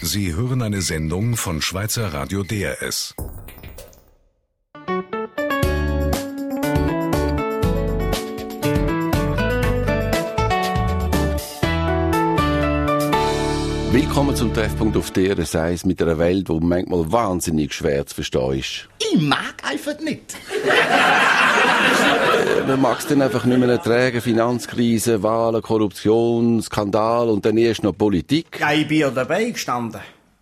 Sie hören eine Sendung von Schweizer Radio DRS. Willkommen zum Treffpunkt auf DRS 1 mit einer Welt, die manchmal wahnsinnig schwer zu verstehen ist. Ich mag einfach nicht. Man mag es dann einfach nicht mehr ertragen. Finanzkrise, Wahlen, Korruption, Skandal und dann erst noch Politik. Ja, ich bin ja dabei gestanden.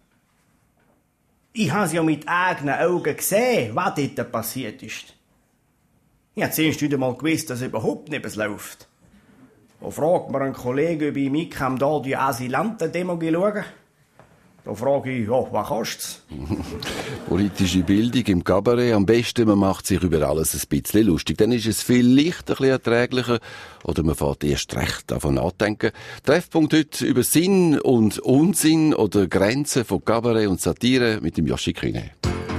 Ich habe es ja mit eigenen Augen gesehen, was dort passiert ist. Ich habe zuerst wieder mal gewusst, dass überhaupt nichts läuft. Da fragt mir ein Kollege, ob ich mitkomme, da die Asylanten-Demo schauen. Da frage ich, ja, was kostet's? Politische Bildung im Kabarett. Am besten, man macht sich über alles ein bisschen lustig. Dann ist es vielleicht ein bisschen erträglicher. Oder man fährt erst recht davon nachdenken. Treffpunkt heute über Sinn und Unsinn oder Grenzen von Kabarett und Satire mit dem Yoshi Kühne.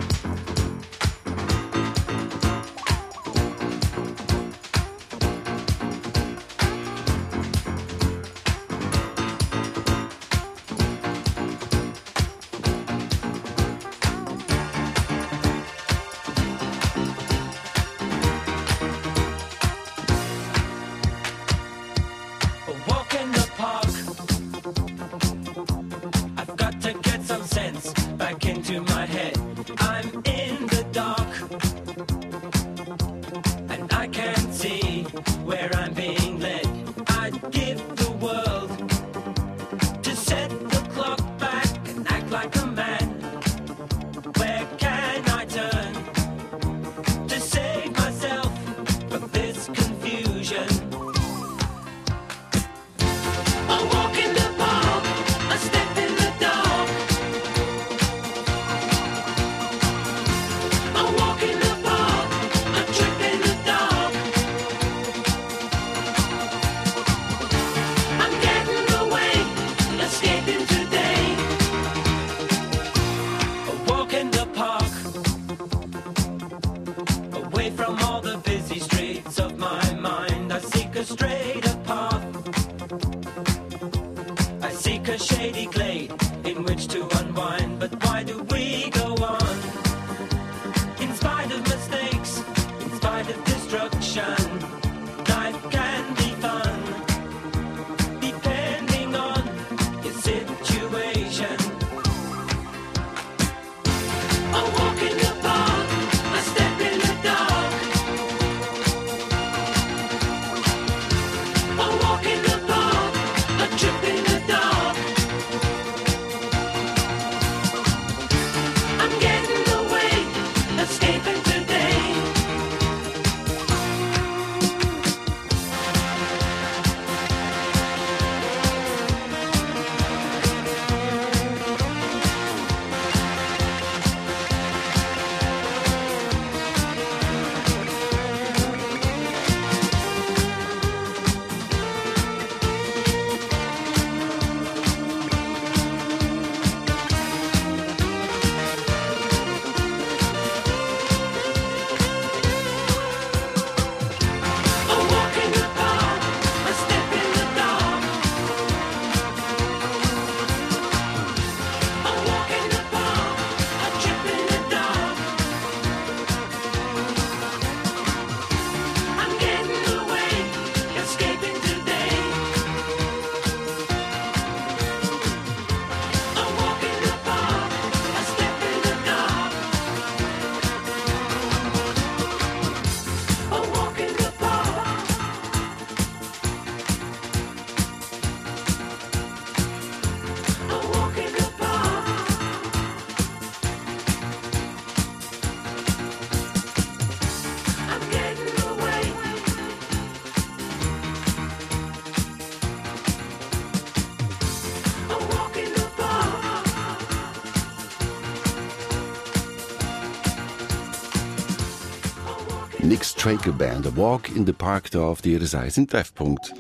Nick Straker Band, A Walk in the Park, da auf DRS 1 im Treffpunkt.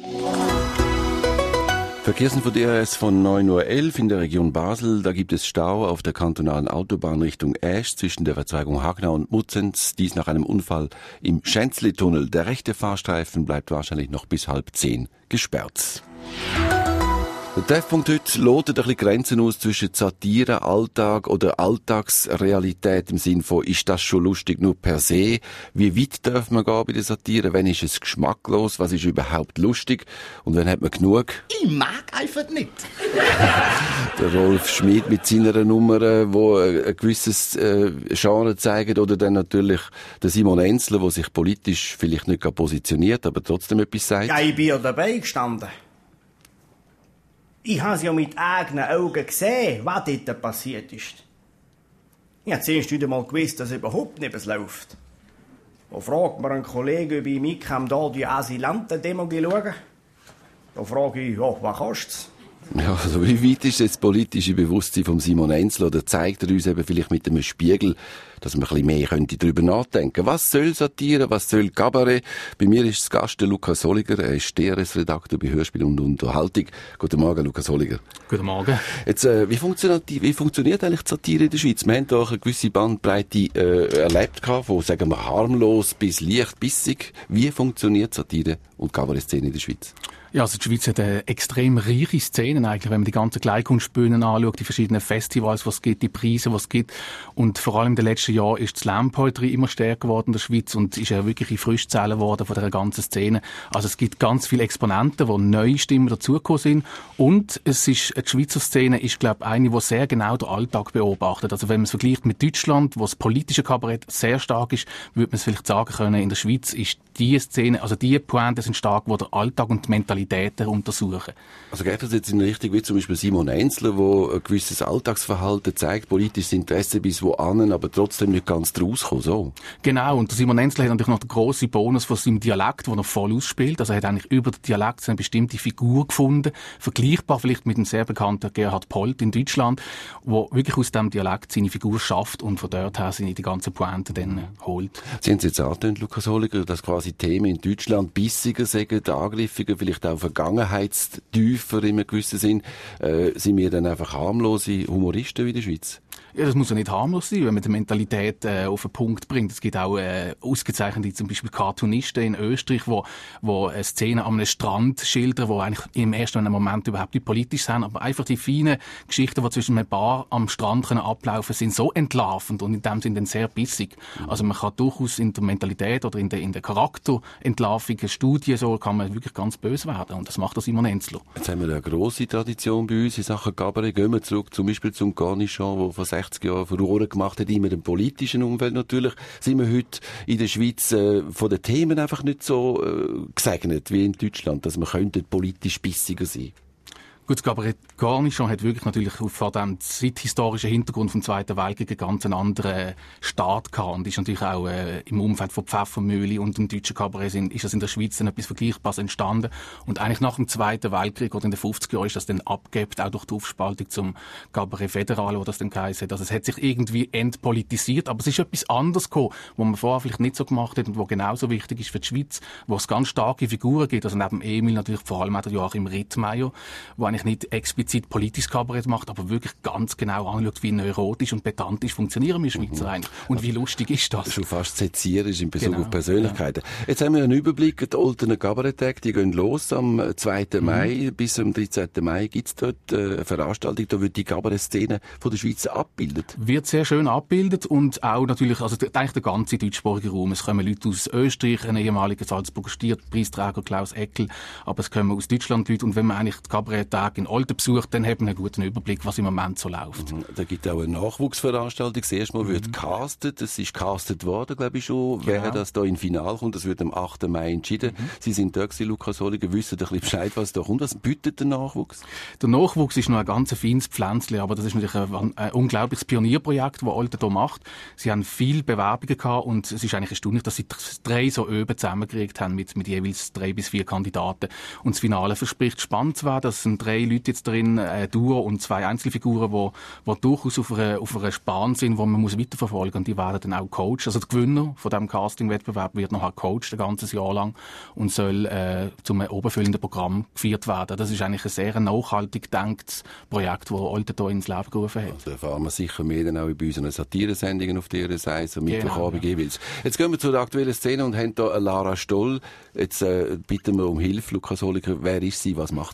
Verkehrsinfo DRS von 9:11 Uhr in der Region Basel. Da gibt es Stau auf der kantonalen Autobahn Richtung Aesch zwischen der Verzweigung Hagnau und Mutzenz. Dies nach einem Unfall im Schänzli-Tunnel. Der rechte Fahrstreifen bleibt wahrscheinlich noch bis 9:30 gesperrt. Der Treffpunkt heute lotet ein bisschen Grenzen aus zwischen Satire, Alltag oder Alltagsrealität im Sinn von, ist das schon lustig nur per se? Wie weit darf man gehen bei der Satire? Wann ist es geschmacklos? Was ist überhaupt lustig? Und wann hat man genug? Ich mag einfach nicht. Der Rolf Schmid mit seiner Nummer, wo ein gewisses Genre zeigt, oder dann natürlich der Simon Enzler, der sich politisch vielleicht nicht positioniert, aber trotzdem etwas sagt. Ja, ich bin ja dabei gestanden. Ich habe es ja mit eigenen Augen gesehen, was dort passiert ist. Ich habe zuerst wieder mal gewusst, dass überhaupt nichts läuft. Da fragt mir ein Kollege, ob ich mitkomme, da die Asylanten-Demo schauen. Da frage ich, ja, was kostet's? Ja, also wie weit ist jetzt das politische Bewusstsein von Simon Enzler, oder zeigt er uns eben vielleicht mit einem Spiegel, dass man ein bisschen mehr könnte darüber nachdenken? Was soll Satire, was soll Kabarett? Bei mir ist das Gast der Lukas Holliger, er ist DRS-Redakteur bei Hörspiel und Unterhaltung. Guten Morgen, Lukas Holliger. Guten Morgen. Jetzt, wie funktioniert eigentlich die Satire in der Schweiz? Wir haben da eine gewisse Bandbreite erlebt, von, sagen wir, harmlos bis leicht bissig. Wie funktioniert Satire und Kabarett-Szene in der Schweiz? Ja, also die Schweiz hat eine extrem reiche Szene eigentlich, wenn man die ganzen Kleinkunstbühnen anschaut, die verschiedenen Festivals, was es gibt, die Preise, was es gibt. Und vor allem in den letzten Jahren ist die Slam-Poetry immer stärker geworden in der Schweiz und ist ja wirklich in Frischzellen geworden von der ganzen Szene. Also es gibt ganz viele Exponenten, wo neue Stimmen dazugekommen sind. Und es ist, die Schweizer Szene ist, glaube ich, eine, die sehr genau den Alltag beobachtet. Also wenn man es vergleicht mit Deutschland, wo das politische Kabarett sehr stark ist, würde man es vielleicht sagen können, in der Schweiz ist die Szene, also die Pointen sind stark, wo der Alltag und die Mentalitäten untersuchen. Also geht das jetzt in Richtung wie zum Beispiel Simon Enzler, wo ein gewisses Alltagsverhalten zeigt, politisches Interesse bis wohin, aber trotzdem nicht ganz draus kommen, so? Genau, und der Simon Enzler hat natürlich noch den grossen Bonus von seinem Dialekt, den er voll ausspielt. Also er hat eigentlich über den Dialekt eine bestimmte Figur gefunden, vergleichbar vielleicht mit dem sehr bekannten Gerhard Polt in Deutschland, wo wirklich aus diesem Dialekt seine Figur schafft und von dort her seine die ganzen Pointen dann holt. Sie haben es jetzt angetönt, Lukas Holliger, dass quasi Themen in Deutschland bissiger sind, angriffiger, vielleicht auch vergangenheitstiefer in einem gewissen Sinn. Sind wir dann einfach harmlose Humoristen wie in der Schweiz? Ja, das muss ja nicht harmlos sein, wenn man die Mentalität auf den Punkt bringt. Es gibt auch ausgezeichnete, zum Beispiel Cartoonisten in Österreich, wo eine Szene am Strand schildern, wo eigentlich im ersten Moment überhaupt nicht politisch sind, aber einfach die feinen Geschichten, die zwischen einem Paar am Strand können ablaufen, sind so entlarvend und in dem Sinne dann sehr bissig. Also man kann durchaus in der Mentalität oder in der Charakterentlarvung, Studie, so kann man wirklich ganz böse werden und das macht das Simon Enzler. Jetzt haben wir eine grosse Tradition bei uns in Sachen Kabarett. Gehen wir zurück zum Beispiel zum Cornichon, wo vor 60 Jahren Furore gemacht hat, immer im politischen Umfeld natürlich. Sind wir heute in der Schweiz von den Themen einfach nicht so gesegnet wie in Deutschland, dass wir könnten politisch bissiger sein? Gut, das Kabarett Cornichon hat wirklich natürlich vor dem zeithistorischen Hintergrund vom Zweiten Weltkrieg einen ganz anderen Start gehabt und ist natürlich auch im Umfeld von Pfeffermühle und dem deutschen Kabarett ist das in der Schweiz dann etwas Vergleichbares entstanden und eigentlich nach dem Zweiten Weltkrieg oder in den 50er Jahren ist das dann abgehebt, auch durch die Aufspaltung zum Kabarett Federal, wo das dann geheißen hat. Also es hat sich irgendwie entpolitisiert, aber es ist etwas anderes gekommen, was man vorher vielleicht nicht so gemacht hat und was genauso wichtig ist für die Schweiz, wo es ganz starke Figuren gibt, also neben Emil natürlich vor allem auch der Joachim Rittmeier, wo eigentlich nicht explizit politisches Kabarett macht, aber wirklich ganz genau anschaut, wie neurotisch und pedantisch funktionieren wir Schweizer eigentlich. Und wie lustig ist das? Schon fast sezierisch in Bezug auf Persönlichkeiten. Ja. Jetzt haben wir einen Überblick, die Oltener Kabaretttage, die gehen los am 2. Mai bis am 13. Mai. Gibt es dort eine Veranstaltung, da wird die Kabarettszene von der Schweiz abgebildet? Wird sehr schön abgebildet und auch natürlich, also eigentlich der ganze deutschsprachige Raum. Es kommen Leute aus Österreich, ein ehemaliger Salzburger Stierpreisträger Klaus Eckel, aber es kommen aus Deutschland Leute und wenn man eigentlich die Kabaretttage in Olten besucht, dann hat man einen guten Überblick, was im Moment so läuft. Da gibt es auch eine Nachwuchsveranstaltung. Das erste Mal wird castet. Es ist castet worden, glaube ich schon. Genau. Wer das da in Finale kommt, das wird am 8. Mai entschieden. Sie sind da gewesen, Lukas Holliger, wissen ein bisschen Bescheid, was da kommt. Was bietet der Nachwuchs? Der Nachwuchs ist noch ein ganz feines Pflänzchen, aber das ist natürlich ein unglaubliches Pionierprojekt, das Olten hier macht. Sie haben viele Bewerbungen gehabt und es ist eigentlich erstaunlich, dass sie 3 so Öben zusammengekriegt haben mit jeweils 3 bis 4 Kandidaten. Und das Finale verspricht spannend zu werden. Das sind 3 Leute jetzt drin, ein Duo und 2 Einzelfiguren, die durchaus auf einer Spahn sind, die man weiterverfolgen muss. Und die werden dann auch Coach. Also der Gewinner von diesem Casting-Wettbewerb wird noch Coach, ein ganzes Jahr lang, und soll zum oberfüllenden Programm geführt werden. Das ist eigentlich ein sehr nachhaltig gedänktes Projekt, das Olten hier ins Leben gerufen hat. Also erfahren wir sicher mehr dann auch bei unseren Satiresendungen auf der Seite, am Mittwochabend jeweils. Jetzt gehen wir zur aktuellen Szene und haben hier Lara Stoll. Jetzt bitten wir um Hilfe, Lukas Holliger. Wer ist sie? Was macht sie?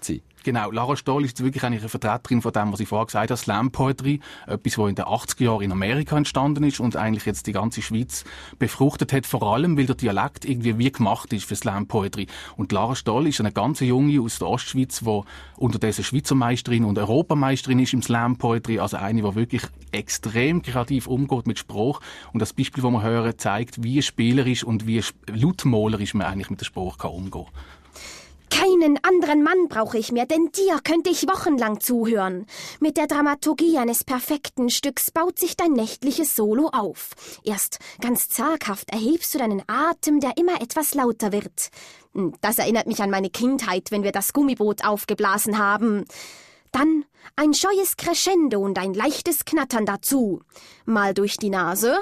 Genau, Lara Stoll ist wirklich eine Vertreterin von dem, was ich vorher gesagt habe, Slam Poetry, etwas, was in den 80er Jahren in Amerika entstanden ist und eigentlich jetzt die ganze Schweiz befruchtet hat, vor allem, weil der Dialekt irgendwie wie gemacht ist für Slam Poetry. Und Lara Stoll ist eine ganz junge aus der Ostschweiz, die unterdessen Schweizer Meisterin und Europameisterin ist im Slam Poetry, also eine, die wirklich extrem kreativ umgeht mit Spruch. Und das Beispiel, das wir hören, zeigt, wie spielerisch und wie lautmalerisch man eigentlich mit der Spruch umgehen kann. Keinen anderen Mann brauche ich mehr, denn dir könnte ich wochenlang zuhören. Mit der Dramaturgie eines perfekten Stücks baut sich dein nächtliches Solo auf. Erst ganz zaghaft erhebst du deinen Atem, der immer etwas lauter wird. Das erinnert mich an meine Kindheit, wenn wir das Gummiboot aufgeblasen haben. Dann ein scheues Crescendo und ein leichtes Knattern dazu. Mal durch die Nase.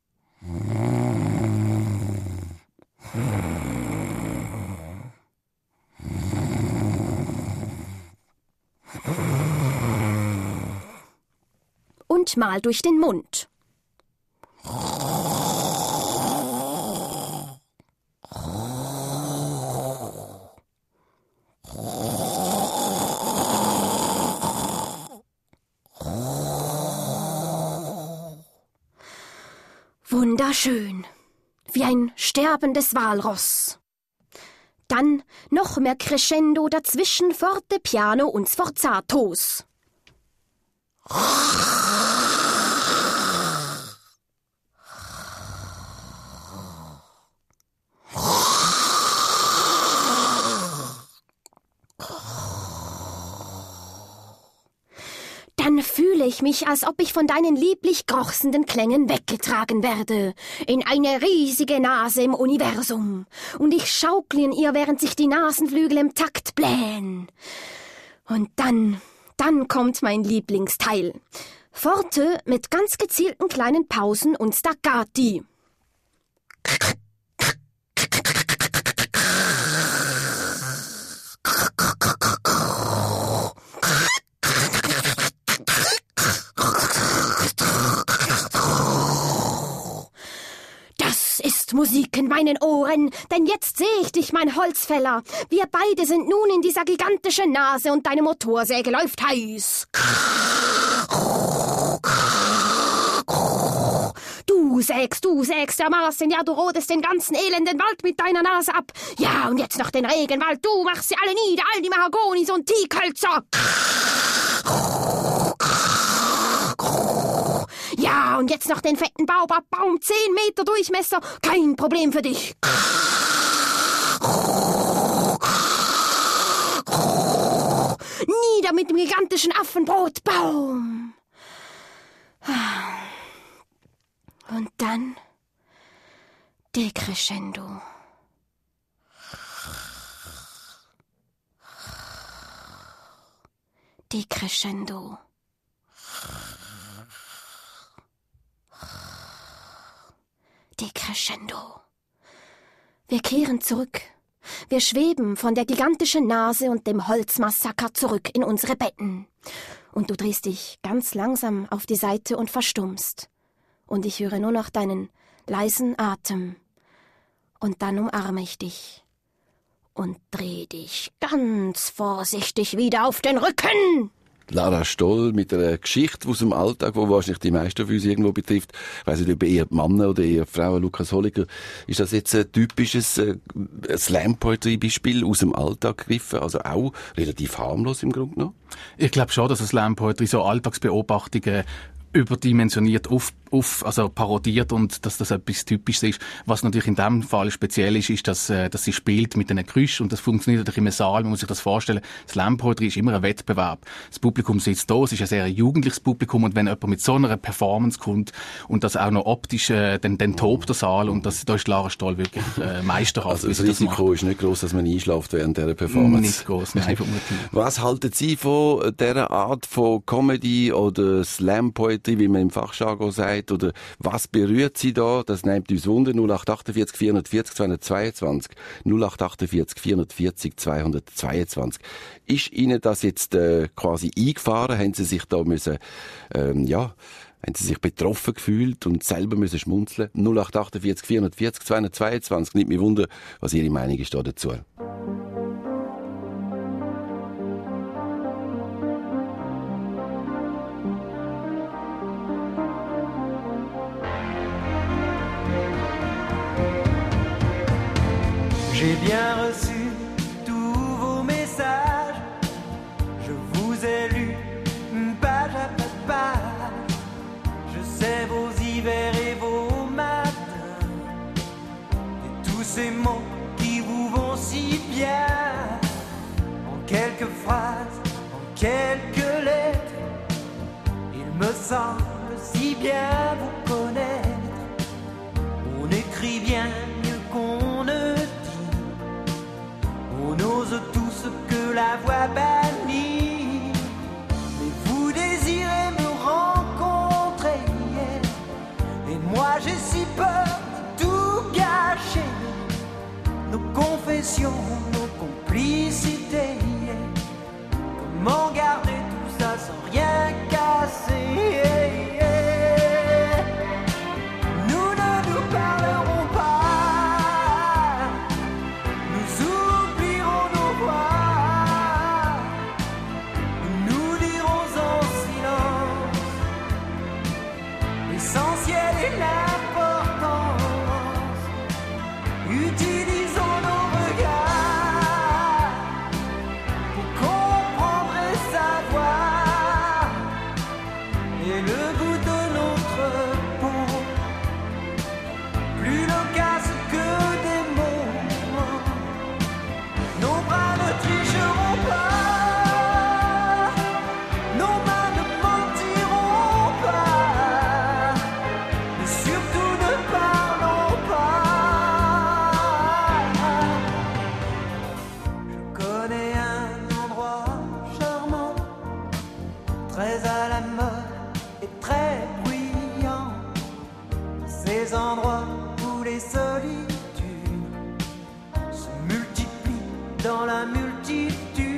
Und mal durch den Mund. Wunderschön, wie ein sterbendes Walross. Dann noch mehr Crescendo dazwischen, Forte, Piano und Sforzatos. Dann fühle ich mich, als ob ich von deinen lieblich grochsenden Klängen weggetragen werde, in eine riesige Nase im Universum, und ich schaukle in ihr, während sich die Nasenflügel im Takt blähen. Und dann kommt mein Lieblingsteil. Forte mit ganz gezielten kleinen Pausen und Staccati. Das ist Musik in meinen Ohren, denn jetzt sehe ich dich, mein Holzfäller. Wir beide sind nun in dieser gigantischen Nase und deine Motorsäge läuft heiß. Du sägst dermaßen, ja, du rodest den ganzen elenden Wald mit deiner Nase ab. Ja, und jetzt noch den Regenwald, du machst sie alle nieder, all die Mahagonis und Teakhölzer. Ja, und jetzt noch den fetten Baobabbaum, 10 Meter Durchmesser, kein Problem für dich. Nieder mit dem gigantischen Affenbrotbaum. Und dann Decrescendo. Decrescendo. Decrescendo. Wir kehren zurück. Wir schweben von der gigantischen Nase und dem Holzmassaker zurück in unsere Betten. Und du drehst dich ganz langsam auf die Seite und verstummst. Und ich höre nur noch deinen leisen Atem. Und dann umarme ich dich und dreh dich ganz vorsichtig wieder auf den Rücken. Lara Stoll mit einer Geschichte aus dem Alltag, die wahrscheinlich die meisten von uns irgendwo betrifft. Ich weiss nicht, ob eher Männer oder eher Frauen. Lukas Holliger, ist das jetzt ein typisches Slam-Poetry-Beispiel aus dem Alltag gegriffen? Also auch relativ harmlos im Grunde genommen? Ich glaube schon, dass Slam-Poetry so Alltagsbeobachtungen überdimensioniert also parodiert und dass das etwas Typisches ist. Was natürlich in dem Fall speziell ist, dass sie spielt mit einem Geräusch und das funktioniert natürlich im Saal. Man muss sich das vorstellen. Slam Poetry ist immer ein Wettbewerb. Das Publikum sitzt da, es ist ein sehr jugendliches Publikum und wenn jemand mit so einer Performance kommt und das auch noch optisch, dann tobt der Saal und da ist Lara Stoll wirklich meisterhaft. Also das Risiko ist nicht gross, dass man einschläft während dieser Performance. Nicht gross, nein. Was halten Sie von dieser Art von Comedy oder Slam Poetry, wie man im Fachjargon sagt? Oder was berührt Sie da? Das nimmt uns Wunder. 0848 440 222. 0848 440 222. Ist Ihnen das jetzt quasi eingefahren? Haben Sie sich da müssen, haben Sie sich betroffen gefühlt und selber müssen schmunzeln? 0848 440 222. Nimmt mich Wunder, was Ihre Meinung ist da dazu. J'ai bien reçu tous vos messages, je vous ai lu page après page. Je sais vos hivers et vos matins, et tous ces mots qui vous vont si bien. En quelques phrases, en quelques lettres, il me semble si bien vous connaître. On écrit bien mieux qu'on ne dit, on ose tout ce que la voix bannit. Mais vous désirez me rencontrer, et moi j'ai si peur de tout gâcher. Nos confessions, nos complicités, comment garder tout ça sans rien casser? Nous ne nous parlerons pas, nous oublierons nos voix, nous dirons en silence l'essentiel et l'importance. Utilisons nos regards pour comprendre et savoir, et le goût de notre peau, plus loquace que des mots. Nos bras ne tricheront pas, nos mains ne mentiront pas, mais surtout ne parlons pas. Je connais un endroit charmant, très à la mode et très bruyant. Ces endroits où les solitudes se multiplient dans la multitude.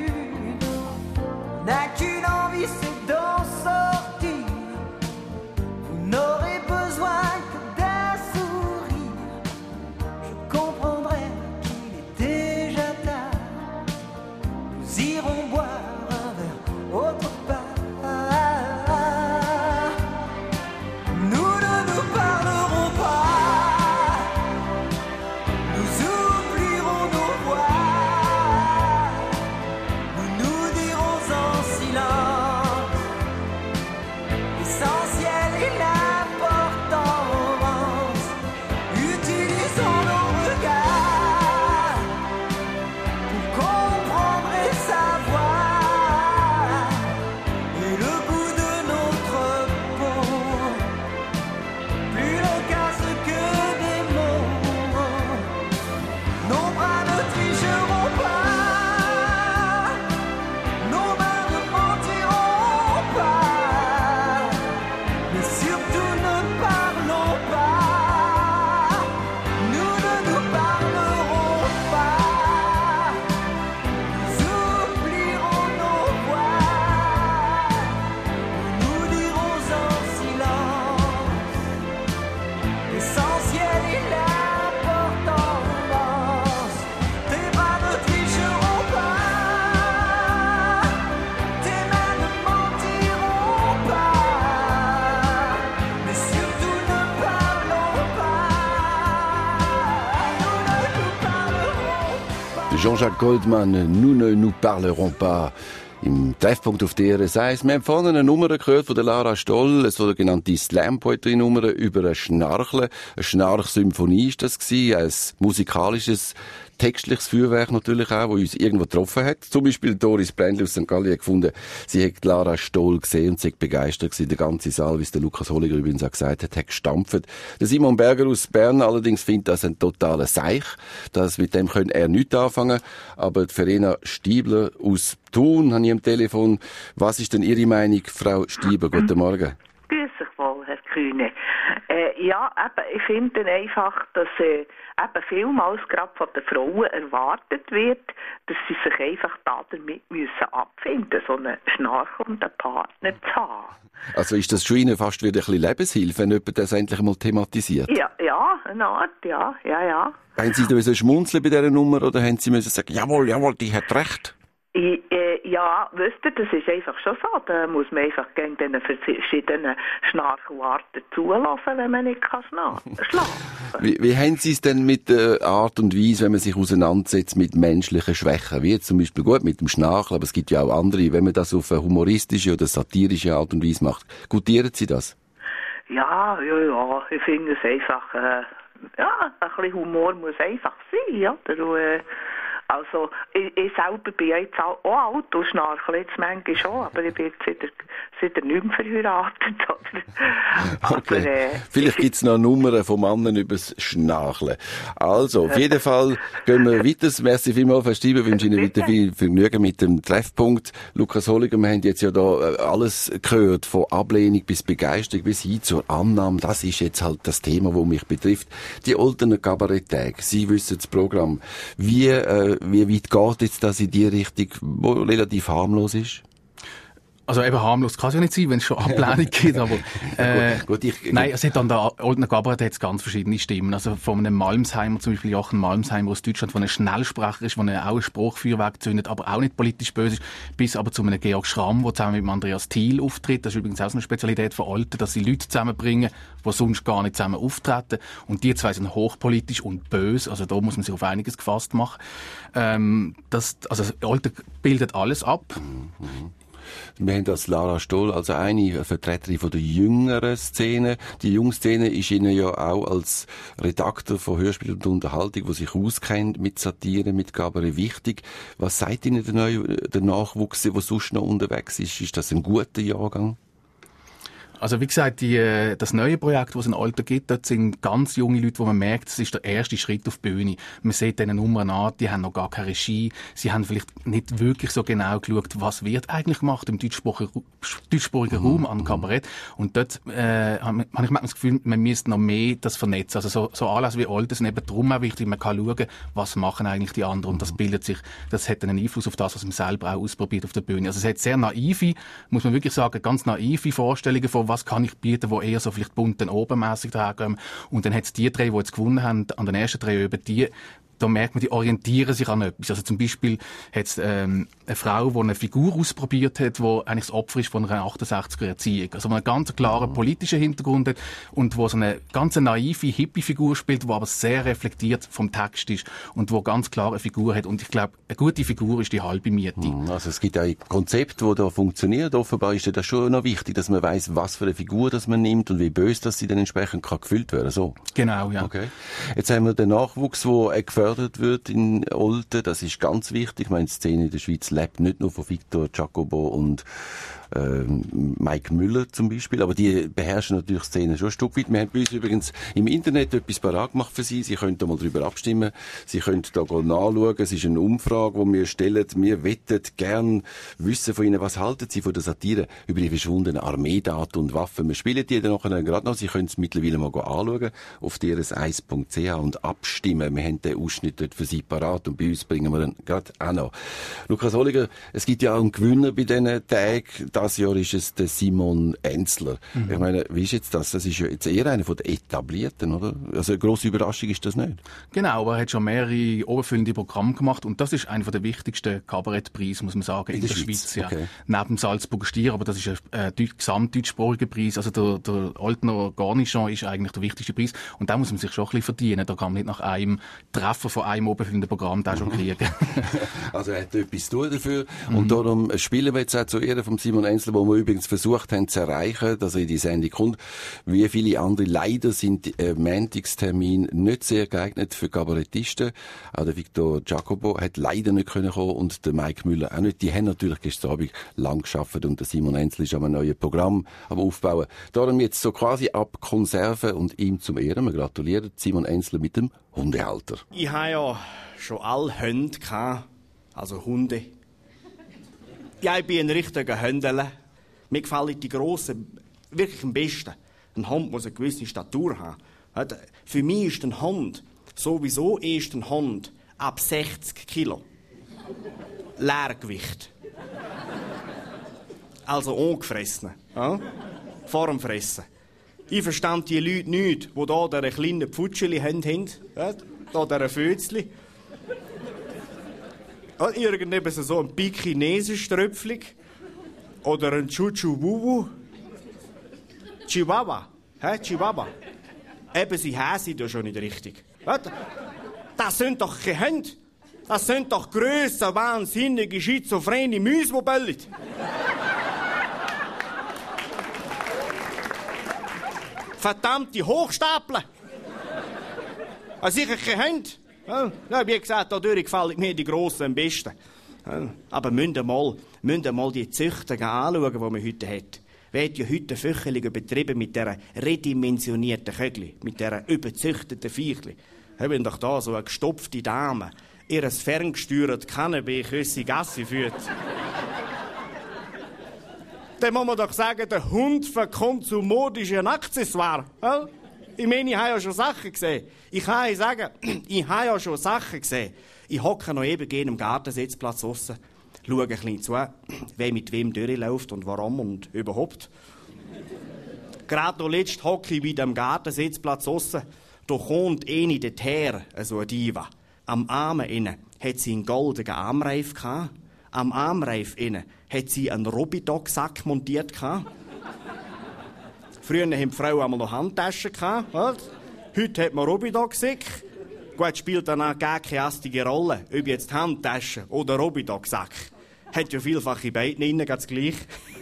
On n'a qu'une envie, c'est d'en sortir. Vous n'aurez besoin que d'un sourire. Je comprendrai qu'il est déjà tard. Nous irons boire un verre autre part. Nous ne nous parlerons pas, nous oublierons nos voix, nous nous dirons en silence l'essentiel et l'importance. Utilisons nos regards pour comprendre et savoir, et le goût de notre peau, plus loquace que des mots. Nos bras ne tricheront pas, nos mains ne mentiront pas, mais surtout ne parlons pas. Nous ne nous parlerons pas, nous oublierons nos voix, nous dirons en silence l'essentiel et l'importance. Tes bras ne tricheront pas, tes mains ne mentiront pas, mais surtout ne parlons pas. Nous ne nous parlerons pas. Jean-Jacques Goldman, «Nous ne nous parlerons pas». Im Treffpunkt auf DRS1. Wir haben vorhin eine Nummer gehört von der Lara Stoll, eine sogenannte Slam-Poetry-Nummer über ein Schnarcheln. Eine Schnarchsymphonie ist das gewesen, ein musikalisches, textliches Feuerwerk natürlich auch, das uns irgendwo getroffen hat. Zum Beispiel Doris Brändli aus St. Gallen hat gefunden, sie hat Lara Stoll gesehen und sie war begeistert gewesen. Der ganze Saal, wie es der Lukas Holliger übrigens auch gesagt hat gestampft. Der Simon Berger aus Bern allerdings findet das ein totaler Seich. Mit dem können er nichts anfangen. Aber die Verena Stiebler aus Thun habe ich am Telefon. Was ist denn Ihre Meinung, Frau Stiebler? Guten Morgen. Grüß dich wohl, Herr Kühne. Ja, eben, ich finde einfach, dass eben vielmals gerade von den Frauen erwartet wird, dass sie sich einfach damit abfinden müssen, so einen schnarchenden Partner zu haben. Also ist das schon Ihnen fast wieder ein bisschen Lebenshilfe, wenn jemand das endlich mal thematisiert? Ja, eine Art, ja. Haben Sie da schmunzeln bei dieser Nummer oder haben Sie müssen sagen, jawohl, die hat recht? Ja, Ja, wisst ihr, das ist einfach schon so. Da muss man einfach gegen den verschiedenen Schnarcharten zulassen, wenn man nicht schlafen kann. Wie haben Sie es denn mit der Art und Weise, wenn man sich auseinandersetzt mit menschlichen Schwächen? Wie jetzt zum Beispiel gut mit dem Schnarchen, aber es gibt ja auch andere, wenn man das auf eine humoristische oder satirische Art und Weise macht. Gutieren Sie das? Ja, ich finde es einfach, ein bisschen Humor muss einfach sein, ja. Also, ich selber bin jetzt auch alt und schnarchle jetzt manchmal schon, aber ich bin jetzt seit nicht mehr verheiratet. Okay. Vielleicht gibt es noch Nummern von Männern übers Schnarchen. Also, auf jeden Fall gehen wir weiter. Merci vielmals, Herr Stieber. Ich wünsche Ihnen weiter viel Vergnügen mit dem Treffpunkt. Lukas Holliger, wir haben jetzt ja da alles gehört, von Ablehnung bis Begeisterung bis hin zur Annahme. Das ist jetzt halt das Thema, das mich betrifft. Die Oltener Kabaretttage. Sie wissen das Programm. Wie weit geht jetzt das in die Richtung, wo relativ harmlos ist? Also eben harmlos kann es ja nicht sein, wenn es schon Ablehnung gibt, aber nein, es hat an der Oltener Kabarett jetzt ganz verschiedene Stimmen. Also von einem Malmsheimer, zum Beispiel Jochen Malmsheimer aus Deutschland, der ein Schnellsprecher ist, der auch ein Spruchfeuerwerk zündet, aber auch nicht politisch böse ist, bis aber zu einem Georg Schramm, der zusammen mit dem Andreas Thiel auftritt. Das ist übrigens auch so eine Spezialität von Olten, dass sie Leute zusammenbringen, die sonst gar nicht zusammen auftreten. Und die zwei sind hochpolitisch und böse, also da muss man sich auf einiges gefasst machen. Also Olten bildet alles ab. Wir haben als Lara Stoll, also eine Vertreterin von der jüngeren Szene. Die Jungszene ist Ihnen ja auch als Redakteur von Hörspiel und Unterhaltung, der sich auskennt mit Satire, mit Kabarett, wichtig. Was sagt Ihnen der Nachwuchs, der sonst noch unterwegs ist? Ist das ein guter Jahrgang? Also wie gesagt, das neue Projekt, das es in Olten gibt, dort sind ganz junge Leute, wo man merkt, das ist der erste Schritt auf die Bühne. Man sieht diese Nummern an, die haben noch gar keine Regie, sie haben vielleicht nicht wirklich so genau geschaut, was wird eigentlich gemacht im deutschsprachigen Raum an Kabarett. Und dort habe ich das Gefühl, man müsste noch mehr das vernetzen. Also so Anlässe wie Olten sind eben darum auch wichtig, man kann schauen, was machen eigentlich die anderen. Und das bildet sich, das hat einen Einfluss auf das, was man selber auch ausprobiert auf der Bühne. Also es hat sehr naive, muss man wirklich sagen, ganz naive Vorstellungen von was kann ich bieten, wo eher so vielleicht bunt und obermässig dahergehen. Und dann hat es die drei, die jetzt gewonnen haben, an den ersten drei Öben, da merkt man, die orientieren sich an etwas. Also zum Beispiel hat es eine Frau, die eine Figur ausprobiert hat, die eigentlich das Opfer ist von einer 68er Erziehung. Also die einen ganz klaren politischen Hintergrund hat und wo so eine ganz naive Hippie-Figur spielt, die aber sehr reflektiert vom Text ist und wo ganz klar eine Figur hat. Und ich glaube, eine gute Figur ist die halbe Miete. Also es gibt auch Konzepte, die da funktionieren. Offenbar ist das schon noch wichtig, dass man weiss, was für eine Figur das man nimmt und wie böse das sie dann entsprechend kann gefüllt werden. So. Genau, ja. Okay. Jetzt haben wir den Nachwuchs, der gefördert wird in Olten. Das ist ganz wichtig. Ich meine, die Szene in der Schweiz lebt nicht nur von Victor Jacobo und Mike Müller zum Beispiel, aber die beherrschen natürlich Szenen schon ein Stück weit. Wir haben bei uns übrigens im Internet etwas parat gemacht für Sie. Sie können da mal drüber abstimmen. Sie können da nachschauen. Es ist eine Umfrage, die wir stellen. Wir wetten gern wissen von Ihnen, was halten Sie von der Satire über die verschwundenen Armeedaten und Waffen. Wir spielen die dann nachher gerade noch. Sie können es mittlerweile mal anschauen auf drs1.ch und abstimmen. Wir haben den Ausschnitt dort für Sie parat und bei uns bringen wir dann gerade auch noch. Lukas Holliger, es gibt ja auch einen Gewinner bei diesen Tagen. Das Jahr ist es der Simon Enzler. Ich meine, wie ist jetzt das? Das ist ja jetzt eher einer von den Etablierten, oder? Also eine grosse Überraschung ist das nicht. Genau, aber er hat schon mehrere oberfüllende Programme gemacht und das ist einer der wichtigsten Kabarettpreise, muss man sagen, in der Schweiz. Ja. Okay. Neben dem Salzburger Stier, aber das ist ein gesamtdeutschsprachiger Preis. Also der Oltener Garnichon ist eigentlich der wichtigste Preis und da muss man sich schon ein bisschen verdienen. Da kann man nicht nach einem Treffer von einem oberfüllenden Programm da schon kriegen. Also er hat etwas zu tun dafür und darum spielen wir jetzt auch zu Ehren von Simon Enzler, wo wir übrigens versucht haben zu erreichen, dass er in die Sendung kommt. Wie viele andere leider sind Montagstermin nicht sehr geeignet für Kabarettisten. Auch der Victor Jacobo hat leider nicht kommen und der Mike Müller auch nicht. Die haben natürlich gestern Abend lang gearbeitet und der Simon Enzler ist an einem neuen Programm am Aufbauen. Darum jetzt so quasi ab Konserve und ihm zum Ehren. Wir gratulieren Simon Enzler mit dem Hundehalter. Ich habe ja schon alle Hunde gehabt, also Hunde. Ja, ich bin ein richtiger Hündele. Mir gefallen die Grossen wirklich am besten. Ein Hund muss eine gewisse Statur haben. Für mich ist ein Hund sowieso erst ein Hund ab 60 Kilo. Leergewicht. Also ungefressen. Ja? Vor dem Fressen. Ich verstand die Leute nicht, die hier diese kleinen Pfutscheli haben. Ja? Hier diese Fötzli. Irgendetwas so ein Pekinesisch-Tröpfling. Oder ein Chuchu-Wuwu. Chihuahua. Chihuahua. Eben, sie heissen ja schon nicht richtig. Das sind doch keine Hände. Das sind doch grösse, wahnsinnige, schizophrene Mäuse, die bellen. Verdammte Hochstapler. Sicher keine Hände. Ja, wie gesagt, dadurch gefallen mir die Grossen am besten. Aber müssen mal die Züchter anschauen, die man heute hat. Wird ja heute Fücheli betrieben mit dieser redimensionierten Kögli, mit dieser überzüchteten Viechli. Haben doch da so eine gestopfte Dame, ihres ferngesteuerten Cannabis Gassi führt. Dann muss man doch sagen, der Hund verkommt zu modischen Accessoires. Ich meine, ich habe ja schon Sachen gesehen. Ich hocke noch eben gehen am Gartensitzplatz draussen, schaue ein bisschen zu, wer mit wem durchläuft und warum und überhaupt. Gerade noch letzt hocke ich wieder am Gartensitzplatz draussen. Da kommt eine dorthin, also eine Diva. Am Arm innen hat sie einen goldenen Armreif gehabt. Am Armreif innen hat sie einen Robidog-Sack montiert gehabt. Früher haben die Frauen einmal noch Handtaschen gehabt. Heute hat man Robidog-Sack. Gut, spielt dann auch gar keine astige Rolle, ob jetzt Handtaschen oder Robidog-Sack. Hat ja vielfach in beiden innen ganz gleich.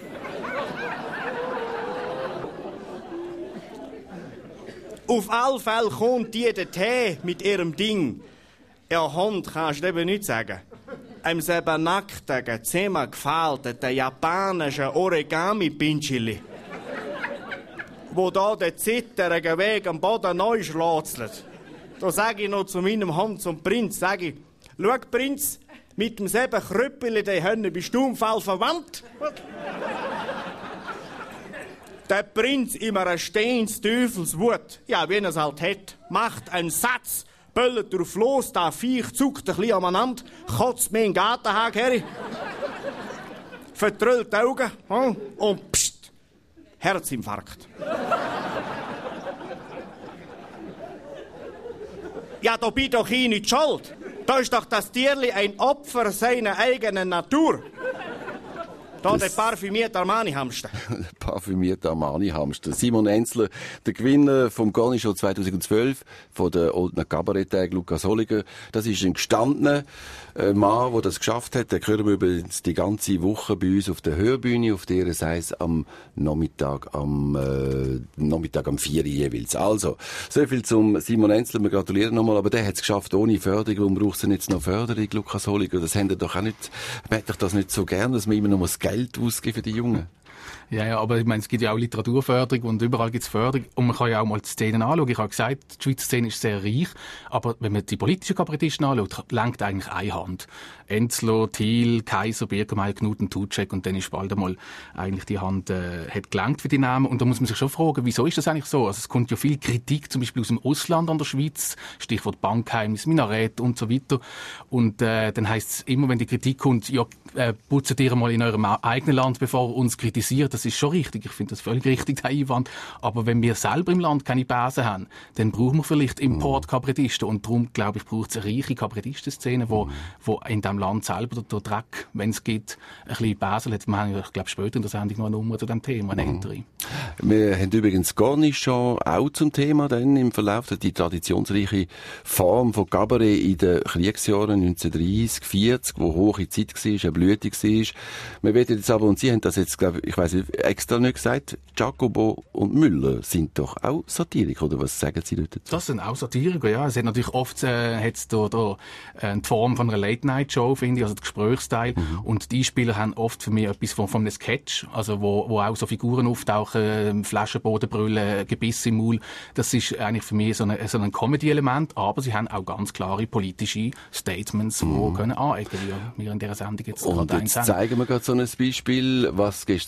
Auf alle Fälle kommt die dorthin mit ihrem Ding. Ja, Hund kannst du eben nicht sagen. Einem selber nackten, zusammengefalteten japanischen Origami-Pinchili, wo da der zitterige Weg am Boden neu schlätzelt. Da sage ich noch zu meinem Hund, zum Prinz, sage ich, schau, Prinz, mit dem selben Krüppeli, den Hönne, bist du im Fall verwandt? Der Prinz immer ein Steins Teufelswut, ja, wie er es halt hat, macht einen Satz, böllt drauf los, da Viech zuckt ein bisschen aneinander, kotzt mir in den Gartenhag her, vertrüllt die Augen und pst, Herzinfarkt. Ja, da bin doch ich nicht schuld. Da ist doch das Tierli ein Opfer seiner eigenen Natur. Da der parfümierte Armani-Hamster. Der parfümierte Armani-Hamster. Simon Enzler, der Gewinner vom Cornichon 2012, von der Oldner Kabarett-Tag, Lukas Holliger. Das ist ein gestandener Mann, der das geschafft hat. Den hören wir übrigens die ganze Woche bei uns auf der Hörbühne, auf der es heisst, am Nachmittag am 4 jeweils. Also, so viel zum Simon Enzler. Wir gratulieren nochmal, aber der hat es geschafft ohne Förderung. Warum braucht es denn jetzt noch Förderung, Lukas Holliger? Das haben doch auch nicht, man hat doch das nicht so gern, dass man immer noch das Geld ausgeben für die Jungen. Ja, aber ich meine, es gibt ja auch Literaturförderung und überall gibt es Förderung. Und man kann ja auch mal die Szenen anschauen. Ich habe gesagt, die Schweizer Szene ist sehr reich, aber wenn man die politischen Kabarettisten anschaut, lenkt eigentlich eine Hand. Enzler, Thiel, Kaiser, Birkenmeier, Knuten, Tutschek und dann ist bald einmal eigentlich die Hand hat gelenkt für die Namen. Und da muss man sich schon fragen, wieso ist das eigentlich so? Also es kommt ja viel Kritik, zum Beispiel aus dem Ausland an der Schweiz, Stichwort Bankgeheimnis, Minarett und so weiter. Und dann heisst es immer, wenn die Kritik kommt, ja, putzt ihr mal in eurem eigenen Land, bevor ihr uns kritisiert. Das ist schon richtig. Ich finde das völlig richtig, der Einwand. Aber wenn wir selber im Land keine Basen haben, dann brauchen wir vielleicht Import-Kabarettisten. Und darum, glaube ich, braucht es eine reiche Kabarettistenszene, wo in diesem Land selber der Dreck, wenn es geht, ein bisschen Basel hat. Wir haben, ich glaube, später in der Sendung noch eine Nummer zu diesem Thema, eine ältere. Wir haben übrigens Cornichon auch zum Thema dann im Verlauf, die traditionsreiche Form von Kabarett in den Kriegsjahren 1930, 40, wo hohe Zeit war, eine Blüte war. Wir werden jetzt aber, und Sie haben das jetzt, glaube ich weiss nicht, extra nicht gesagt, Jacobo und Müller sind doch auch Satiriker, oder was sagen Sie dort dazu? Das sind auch Satiriker, ja. Es hat natürlich oft hat's da die Form von einer Late-Night-Show, finde ich, also der Gesprächsteil. Und die Spieler haben oft für mich etwas von einem Sketch, also wo auch so Figuren auftauchen, Flaschenboden brüllen, Gebiss im Maul. Das ist eigentlich für mich so ein Comedy-Element, aber sie haben auch ganz klare politische Statements, die können anecken, wie wir in dieser Sendung jetzt und jetzt zeigen wir gerade so ein Beispiel, was gestern Abend in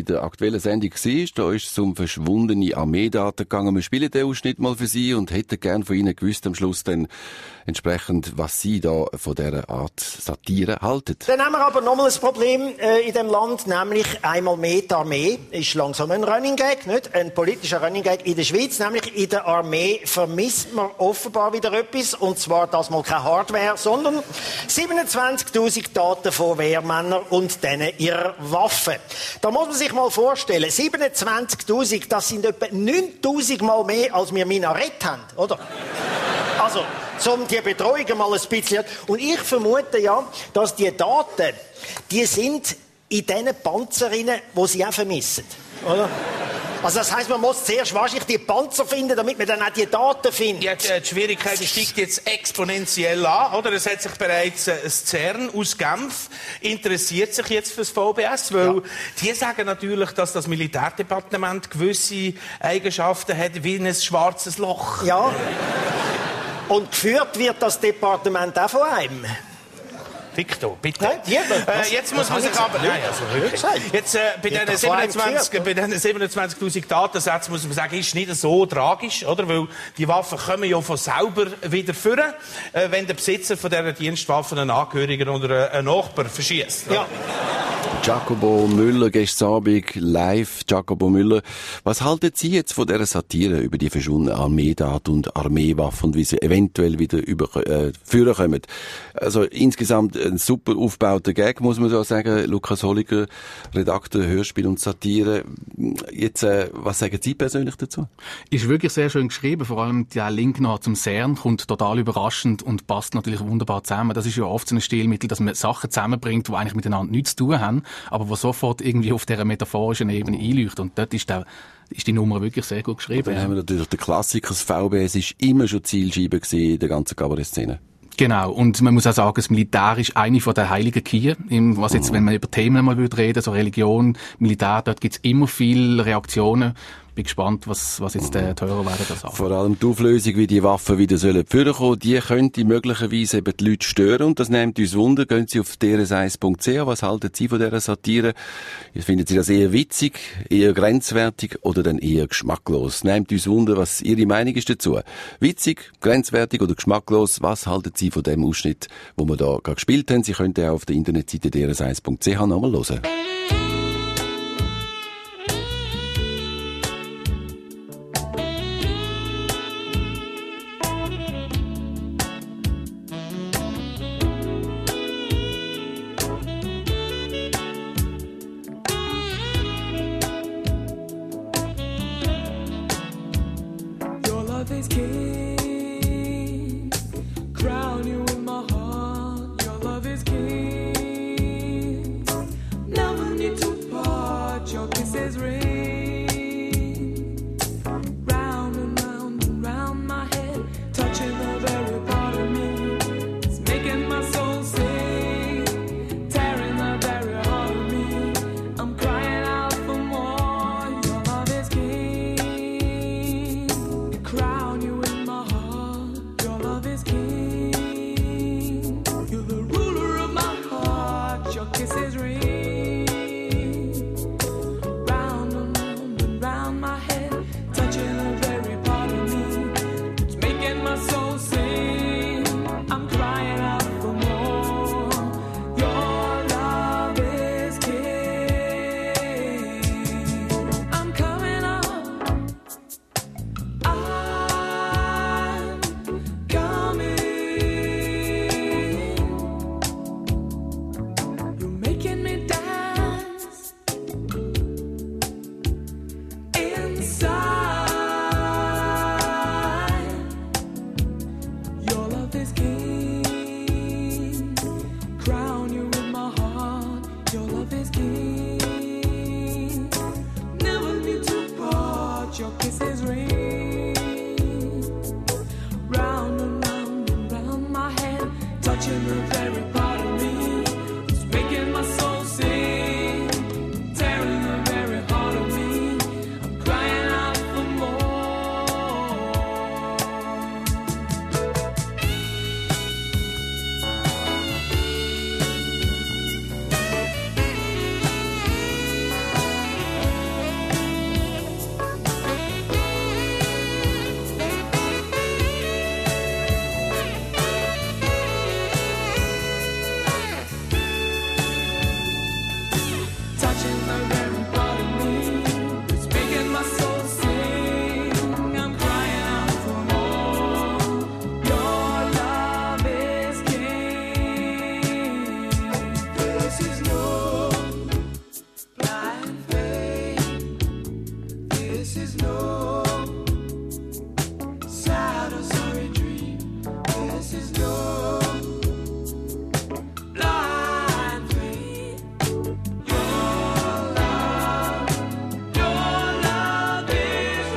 der aktuellen Sendung war. Da ist es um verschwundene Armeedaten gegangen. Wir spielen den Ausschnitt mal für Sie und hätten gern von Ihnen gewusst am Schluss dann entsprechend, was Sie da von dieser Art Satire halten. Dann haben wir aber nochmal ein Problem in dem Land, nämlich einmal mehr die Armee ist langsam ein Running Gag, nicht? Ein politischer Running Gag in der Schweiz, nämlich in der Armee vermisst man offenbar wieder etwas, und zwar das mal keine Hardware, sondern 27'000 Daten von Wehrmännern und denen ihrer Waffen. Da muss man sich mal vorstellen, 27'000, das sind etwa 9'000 Mal mehr, als wir Minarett haben, oder? Also, um die Betreuung mal ein bisschen... Und ich vermute ja, dass die Daten, die sind in diesen Panzerinnen, die sie auch vermissen, oder? Also das heisst, man muss zuerst wahrscheinlich die Panzer finden, damit man dann auch die Daten findet. Ja, die Schwierigkeit steigt jetzt exponentiell an, oder? Es hat sich bereits ein CERN aus Genf interessiert sich jetzt für das VBS, weil die sagen natürlich, dass das Militärdepartement gewisse Eigenschaften hat wie ein schwarzes Loch. Ja. Und geführt wird das Departement auch von einem. Victor, bitte. Nein, jetzt muss man sich aber... Nein, also wirklich. Jetzt, bei diesen 27'000 Datensätzen muss man sagen, ist nicht so tragisch, oder? Weil die Waffen kommen ja von selber wieder führen, wenn der Besitzer von dieser Dienstwaffe einen Angehörigen oder einen Nachbar verschießt. Ja. Giacomo Müller, gestern Abend live. Giacomo Müller, was halten Sie jetzt von dieser Satire über die verschwundenen Armeedaten und Armeewaffen und wie sie eventuell wieder führen kommen? Also insgesamt ein super aufgebauter Gag, muss man so sagen. Lukas Holliger, Redakteur Hörspiel und Satire. Jetzt, was sagen Sie persönlich dazu? Ist wirklich sehr schön geschrieben. Vor allem der Link noch zum CERN kommt total überraschend und passt natürlich wunderbar zusammen. Das ist ja oft so ein Stilmittel, dass man Sachen zusammenbringt, die eigentlich miteinander nichts zu tun haben, aber die sofort irgendwie auf dieser metaphorischen Ebene einleuchten. Und dort ist die Nummer wirklich sehr gut geschrieben. Dann haben wir natürlich den Klassiker, das VBS ist immer schon Zielscheibe gewesen in der ganzen Kabarett-Szene. Genau. Und man muss auch sagen, das Militär ist eine von der heiligen Kühen. Was jetzt, wenn man über Themen mal reden, so Religion, Militär, dort gibt's immer viele Reaktionen. Bin gespannt, was jetzt der Hörer werden das sagen. Vor allem die Auflösung, wie die Waffen wieder führen kommen, die könnte möglicherweise eben die Leute stören. Und das nimmt uns Wunder. Gehen Sie auf drs1.ch. Was halten Sie von dieser Satire? Finden Sie das eher witzig, eher grenzwertig oder dann eher geschmacklos? Nehmt uns Wunder, was Ihre Meinung ist dazu. Witzig, grenzwertig oder geschmacklos? Was halten Sie von dem Ausschnitt, wo wir da gerade gespielt haben? Sie können auch auf der Internetseite drs1.ch nochmal hören. Crown you in is no sad or sorry dream. This is no blind faith. Your love is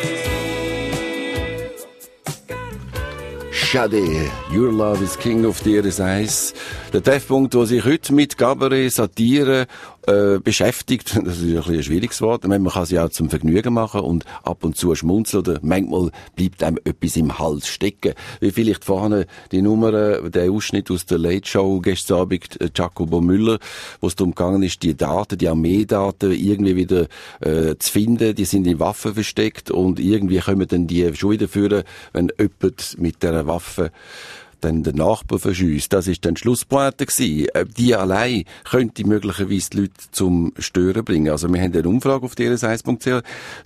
real. Schade, Your Love is King of Tieres Eis. Der Treffpunkt, der sich heute mit Cabaret, Satire beschäftigt, das ist ein bisschen ein schwieriges Wort. Man kann sie auch zum Vergnügen machen und ab und zu schmunzeln oder manchmal bleibt einem etwas im Hals stecken. Wie vielleicht vorhin die Nummer, der Ausschnitt aus der Late Show gestern Abend, Jacobo Müller, wo es darum gegangen ist, die Daten, die Armeedaten irgendwie wieder zu finden, die sind in Waffen versteckt und irgendwie kommen dann die schon wieder führen, wenn jemand mit dieser Waffe dann der Nachbar verschiesst. Das ist dann die Schlusspointe gewesen. Die allein könnte möglicherweise die Leute zum Stören bringen. Also wir haben eine Umfrage auf drs1.ch.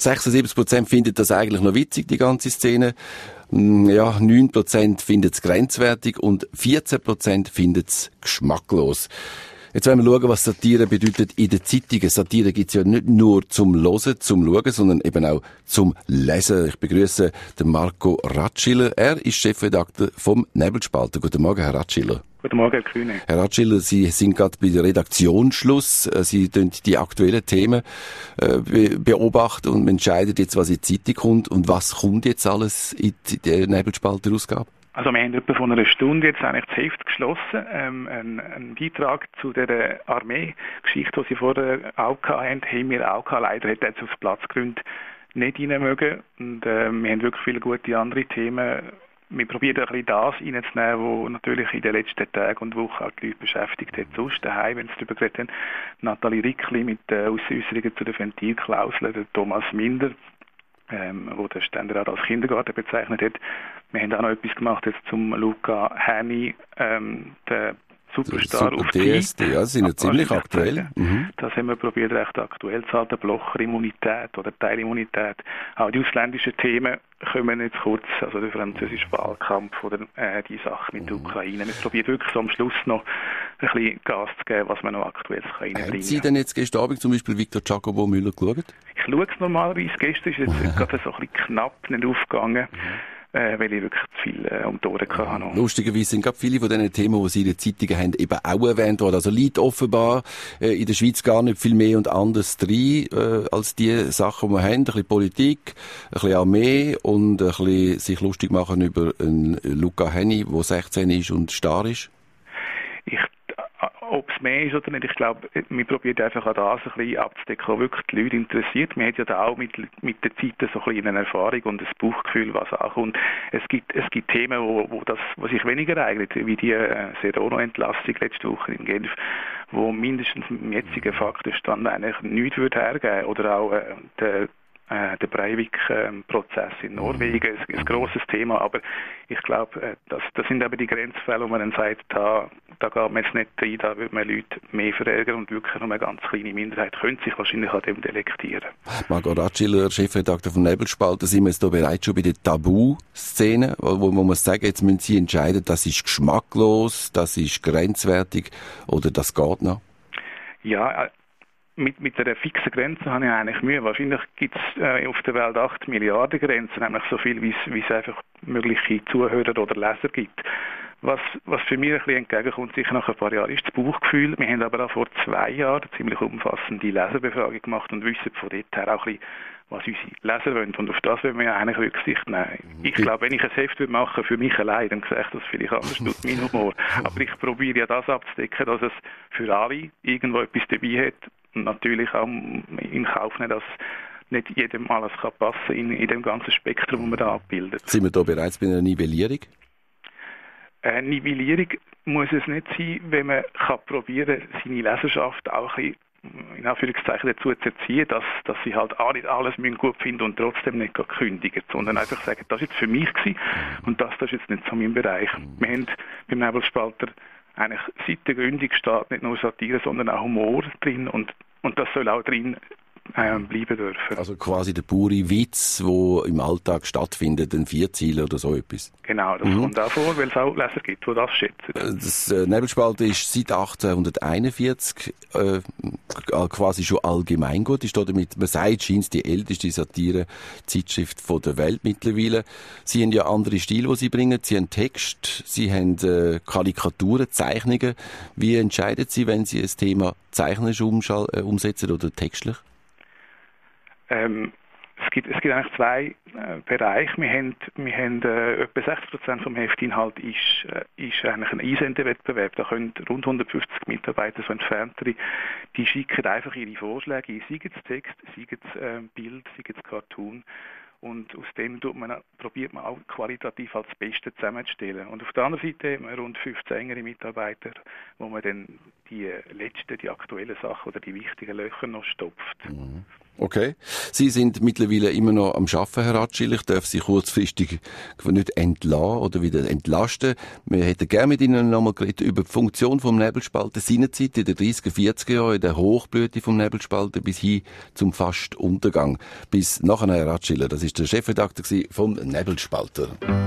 76% finden das eigentlich noch witzig, die ganze Szene. Ja, 9% finden es grenzwertig und 14% finden es geschmacklos. Jetzt wollen wir schauen, was Satire bedeutet in den Zeitungen. Satire gibt's ja nicht nur zum Hören, zum Schauen, sondern eben auch zum Lesen. Ich begrüße den Marco Ratschiller. Er ist Chefredakteur vom Nebelspalter. Guten Morgen, Herr Ratschiller. Guten Morgen, Herr Kühne. Herr Ratschiller, Sie sind gerade bei der Redaktionsschluss. Sie tun die aktuellen Themen beobachten und entscheiden jetzt, was in die Zeitung kommt und was kommt jetzt alles in der Nebelspalter-Ausgabe? Also wir haben etwa von einer Stunde jetzt eigentlich das Heft geschlossen. Ein Beitrag zu der Armee-Geschichte, die Sie vorher auch hatten, haben wir auch gehabt. Leider hat jetzt aus Platzgründen nicht rein mögen. Und wir haben wirklich viele gute andere Themen. Wir probieren ein bisschen das reinzunehmen, was natürlich in den letzten Tagen und Wochen auch die Leute beschäftigt hat. Sonst daheim, wenn Sie darüber geredet haben, Nathalie Rickli mit den Äußerungen zu den Ventilklauseln, der Thomas Minder, wo der Ständerat als Kindergarten bezeichnet hat. Wir haben auch noch etwas gemacht jetzt zum Luca Häni, der Superstar auf DSD, ja, sind ja ziemlich aktuell. Das haben wir probiert, recht aktuell zu halten. Blocherimmunität oder Teilimmunität. Auch die ausländischen Themen kommen jetzt kurz, also der französische Wahlkampf oder die Sache mit der Ukraine. Wir probieren wirklich so am Schluss noch ein bisschen Gas zu geben, was man noch aktuell reinbringen kann. Haben Sie denn jetzt gestern Abend zum Beispiel Victor Jacobo Müller geschaut? Ich schaue es normalerweise. Gestern ist jetzt gerade so ein bisschen knapp nicht aufgegangen. Weil ich wirklich zu viel um die Ohren hatte. Lustigerweise sind gerade viele von diesen Themen, die Sie in den Zeitungen haben, eben auch erwähnt worden. Also liegt offenbar in der Schweiz gar nicht viel mehr und anders drin als die Sachen, die wir haben. Ein bisschen Politik, ein bisschen Armee und ein bisschen sich lustig machen über einen Luca Häni, der 16 ist und starr ist. Ob es mehr ist oder nicht, ich glaube, wir probieren einfach auch das ein bisschen abzudecken, was wirklich die Leute interessiert. Wir haben ja da auch mit der Zeit so ein bisschen eine Erfahrung und ein Bauchgefühl, was auch kommt. Es gibt Themen, wo sich weniger eignet, wie die Serono-Entlassung letzte Woche in Genf, wo mindestens im jetzigen Faktenstand eigentlich nichts hergeben würde. Oder auch der Breivik-Prozess in Norwegen ist ein grosses Thema, aber ich glaube, das sind eben die Grenzfälle, wo man dann sagt, da geht man jetzt nicht rein, da würde man Leute mehr verärgern und wirklich nur eine ganz kleine Minderheit könnte sich wahrscheinlich an dem delektieren. Marco Ratschiller, Chefredakteur vom Nebelspalter, sind wir jetzt da bereits schon bei der Tabu-Szene, wo man muss sagen, jetzt müssen Sie entscheiden, das ist geschmacklos, das ist grenzwertig oder das geht noch? Ja, mit einer fixen Grenze habe ich eigentlich Mühe. Wahrscheinlich gibt es auf der Welt 8 Milliarden Grenzen, nämlich so viel, wie es einfach mögliche Zuhörer oder Leser gibt. Was für mich ein bisschen entgegenkommt, sicher nach ein paar Jahren, ist das Bauchgefühl. Wir haben aber auch vor 2 Jahren eine ziemlich umfassende Leserbefragung gemacht und wissen von dort her auch ein bisschen, was unsere Leser wollen. Und auf das wollen wir ja eigentlich Rücksicht nehmen. Ich glaube, wenn ich ein Heft machen für mich allein, dann sehe ich das vielleicht anders aus, mein Humor. Aber ich probiere ja das abzudecken, dass es für alle irgendwo etwas dabei hat. Und natürlich auch in Kauf nehmen, dass nicht jedem alles passen kann in dem ganzen Spektrum, das man da abbildet. Sind wir da bereits bei einer Nivellierung? Nivellierung muss es nicht sein, wenn man probieren kann, seine Leserschaft auch ein bisschen, in Anführungszeichen dazu zu erziehen, dass sie halt auch nicht alles gut finden und trotzdem nicht kündigen, sondern einfach sagen, das war jetzt für mich gewesen und das ist jetzt nicht so mein Bereich. Wir haben beim Nebelspalter eigentlich seit der Gründung steht nicht nur Satire, sondern auch Humor drin und das soll auch drin bleiben dürfen. Also quasi der pure Witz, der im Alltag stattfindet, ein Vierzeiler oder so etwas. Genau, das kommt auch vor, weil es auch Leser gibt, die das schätzen. Das Nebelspalter ist seit 1841 quasi schon allgemeingut. Ist damit, man sagt, scheint es die älteste Satire-Zeitschrift der Welt mittlerweile. Sie haben ja andere Stile, die Sie bringen. Sie haben Text, Sie haben Karikaturen, Zeichnungen. Wie entscheiden Sie, wenn Sie ein Thema zeichnerisch umsetzen oder textlich? Es gibt eigentlich zwei Bereiche. Wir haben etwa 60% vom Heftinhalt ist eigentlich ein Einsendewettbewerb. Da können rund 150 Mitarbeiter, so entferntere, die schicken einfach ihre Vorschläge ein, sei es Text, sei es Bild, sei es Cartoon. Und aus dem probiert man auch qualitativ als Beste zusammenzustellen. Und auf der anderen Seite haben wir rund 15 engere Mitarbeiter, wo man dann die aktuellen Sachen oder die wichtigen Löcher noch stopft. Okay. Sie sind mittlerweile immer noch am Arbeiten, Herr Ratschil. Ich darf Sie kurzfristig nicht entlassen oder wieder entlasten. Wir hätten gerne mit Ihnen nochmal geredet über die Funktion vom Nebelspalter seinerzeit in den 30er, 40er Jahren, in der Hochblüte vom Nebelspalter bis hin zum fast Untergang. Bis nachher, Herr Ratschiller. Das ist der Chefredakteur vom Nebelspalter.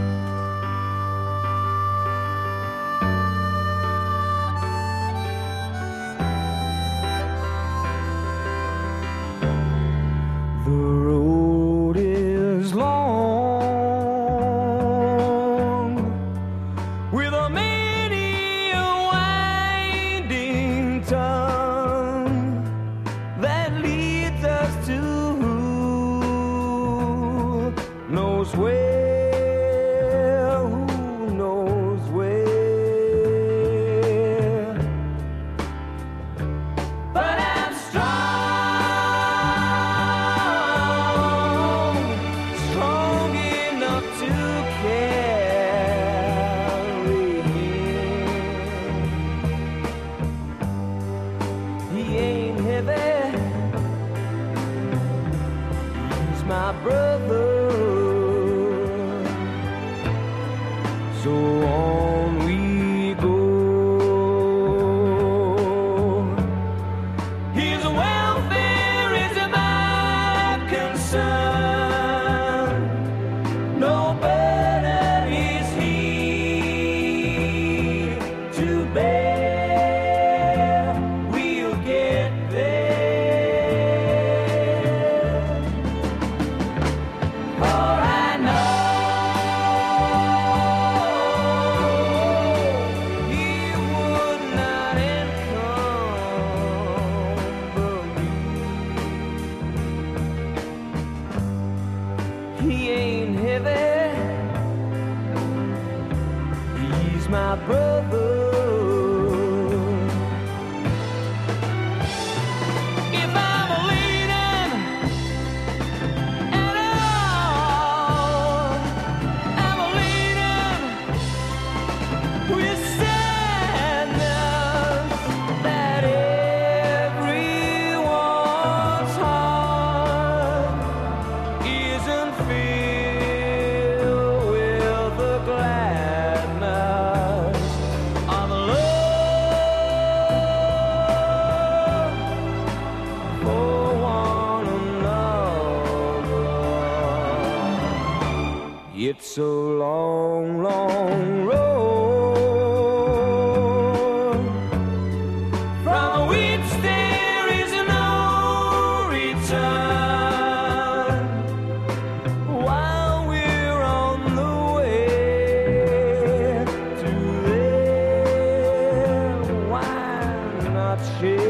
It's a long, long road from which there is no return. While we're on the way to there, why not share?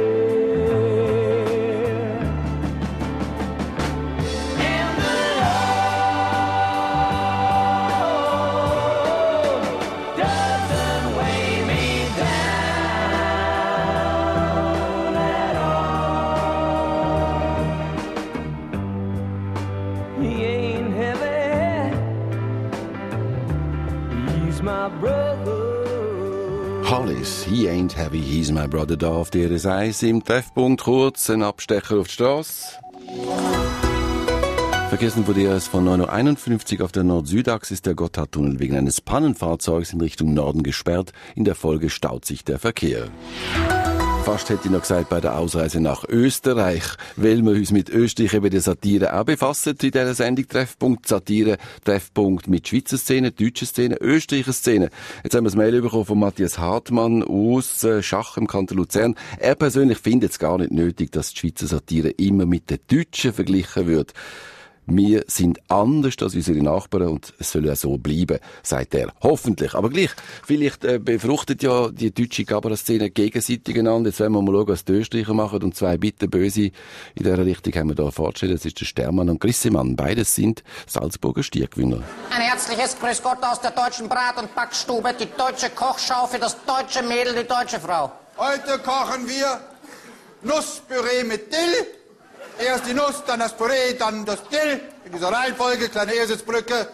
Hollis, He Ain't Heavy, He's My Brother, da auf DRS1 im Treffpunkt. Kurz ein Abstecher auf die Strasse. Verkehrsinfo DRS von 9.51 Uhr auf der Nord-Süd-Achse ist der Gotthardtunnel wegen eines Pannenfahrzeugs in Richtung Norden gesperrt. In der Folge staut sich der Verkehr. Fast hätte ich noch gesagt, bei der Ausreise nach Österreich, weil wir uns mit Österreich eben der Satire auch befassen in dieser Sendung Treffpunkt Satire, Treffpunkt mit Schweizer Szene, deutscher Szene, Österreicher Szene. Jetzt haben wir das Mail bekommen von Matthias Hartmann aus Schach im Kanton Luzern. Er persönlich findet es gar nicht nötig, dass die Schweizer Satire immer mit der deutschen verglichen wird. Wir sind anders als unsere Nachbarn und es soll ja so bleiben, sagt er. Hoffentlich. Aber gleich, vielleicht befruchtet ja die deutsche Kabarett-Szene gegenseitig einander. Jetzt werden wir mal schauen, was die Österreicher machen. Und zwei Bitterböse in dieser Richtung haben wir da vorgestellt. Das ist der Stermann und Grissemann. Beides sind Salzburger Stiergewinner. Ein herzliches Grüß Gott aus der deutschen Brat- und Backstube. Die deutsche Kochschau für das deutsche Mädel, die deutsche Frau. Heute kochen wir Nusspüree mit Dill. Erst die Nuss, dann das Püree, dann das Dill. In dieser Reihenfolge, kleine Eselsbrücke,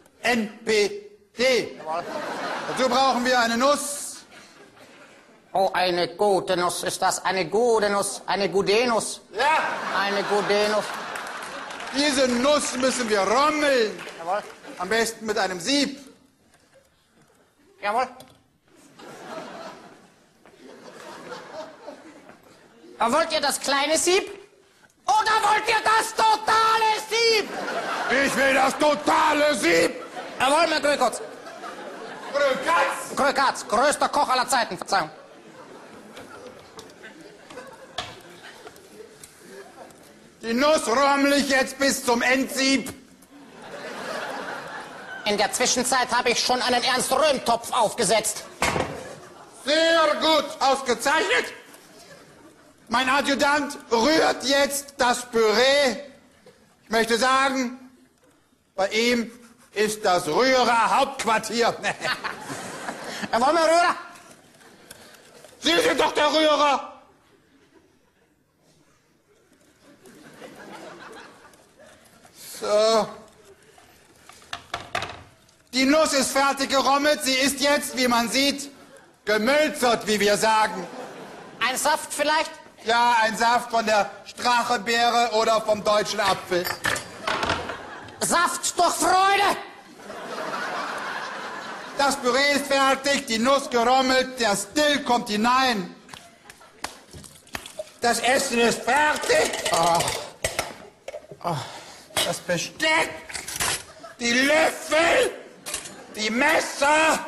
NPD. Dazu brauchen wir eine Nuss. Oh, eine gute Nuss. Ist das eine gute Nuss? Eine Gudenus? Ja. Eine Gudenus. Diese Nuss müssen wir rommeln. Jawohl. Am besten mit einem Sieb. Jawohl. Wollt ihr das kleine Sieb? Oder wollt ihr das totale Sieb? Ich will das totale Sieb. Jawohl, mein Grökatz. Grökatz? Grökatz, größter Koch aller Zeiten, Verzeihung. Die Nuss rommel ich jetzt bis zum Endsieb. In der Zwischenzeit habe ich schon einen Ernst-Röhm-Topf aufgesetzt. Sehr gut, ausgezeichnet. Mein Adjutant rührt jetzt das Püree. Ich möchte sagen, bei ihm ist das Rührer Hauptquartier. Jawohl, mein Rührer. Sie sind doch der Rührer. So. Die Nuss ist fertig gerommelt. Sie ist jetzt, wie man sieht, gemölzert, wie wir sagen. Ein Saft vielleicht? Ja, ein Saft von der Strachebeere oder vom deutschen Apfel. Saft durch Freude! Das Püree ist fertig, die Nuss gerommelt, der Dill kommt hinein. Das Essen ist fertig. Das Besteck, die Löffel, die Messer.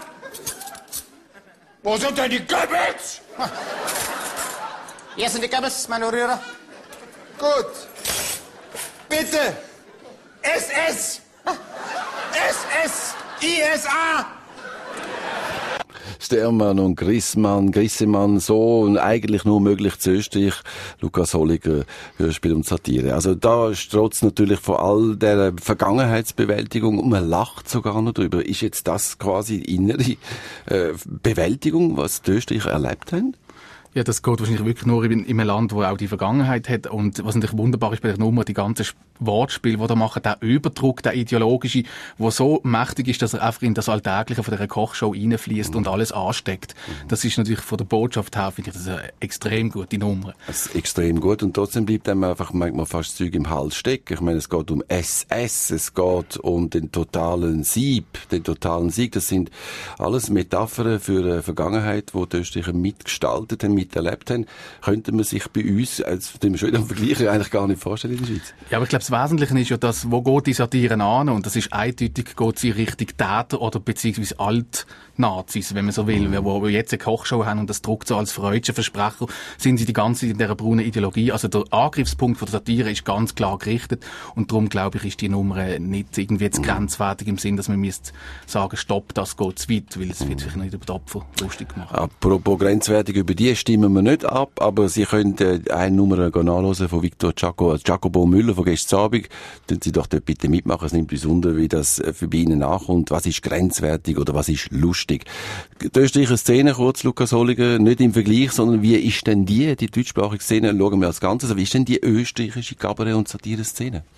Wo sind denn die Goebbels? Hier sind die Goebbels, meine Rührer. Gut. Bitte. SS. SS. ISA. Stermann und Grissemann, so und eigentlich nur möglich zu Österreich. Lukas Holliger, Hörspiel und Satire. Also da strotzt natürlich von all der Vergangenheitsbewältigung und man lacht sogar noch drüber. Ist jetzt das quasi die innere Bewältigung, was die Österreicher erlebt haben? Ja, das geht wahrscheinlich wirklich nur in einem Land, wo auch die Vergangenheit hat. Und was natürlich wunderbar ist bei der Nummer, die ganzen Wortspiele, die da machen, der Überdruck, der ideologische, der so mächtig ist, dass er einfach in das Alltägliche von dieser Kochshow reinfließt und alles ansteckt. Das ist natürlich von der Botschaft her, finde ich, das eine extrem gute Nummer. Das ist extrem gut und trotzdem bleibt einem einfach manchmal fast Zeug im Hals stecken. Ich meine, es geht um SS, es geht um den totalen Sieg. Das sind alles Metaphern für eine Vergangenheit, die Österreicher mitgestaltet haben, miterlebt haben. Könnte man sich bei uns, als dem schon Vergleich, eigentlich gar nicht vorstellen in der Schweiz. Ja, aber ich glaube, das Wesentliche ist ja, dass, wo geht die Satire an? Und das ist eindeutig, geht sie Richtung Täter oder beziehungsweise Alt-Nazis, wenn man so will, wo jetzt eine Kochshow haben und das druckt so als freudscher Versprecher, sind sie die ganze Zeit in dieser braunen Ideologie. Also der Angriffspunkt von der Satire ist ganz klar gerichtet und darum, glaube ich, ist die Nummer nicht irgendwie jetzt grenzwertig im Sinn, dass man müsste sagen, stopp, das geht zu weit, weil es wird sich nicht über die Opfer lustig machen. Apropos grenzwertig, über die stimmen wir nicht ab, aber Sie können eine Nummer nachhören von Victor Jacobo Müller von gestern Abend. Tun Sie doch dort bitte mitmachen. Es nimmt uns wunder, wie das für Ihnen nachkommt. Was ist grenzwertig oder was ist lustig? Die österreichische Szene, kurz, Lukas Holliger, nicht im Vergleich, sondern wie ist denn die deutschsprachige Szene, schauen wir als Ganzes, wie ist denn die österreichische Kabarett- und Satire-Szene?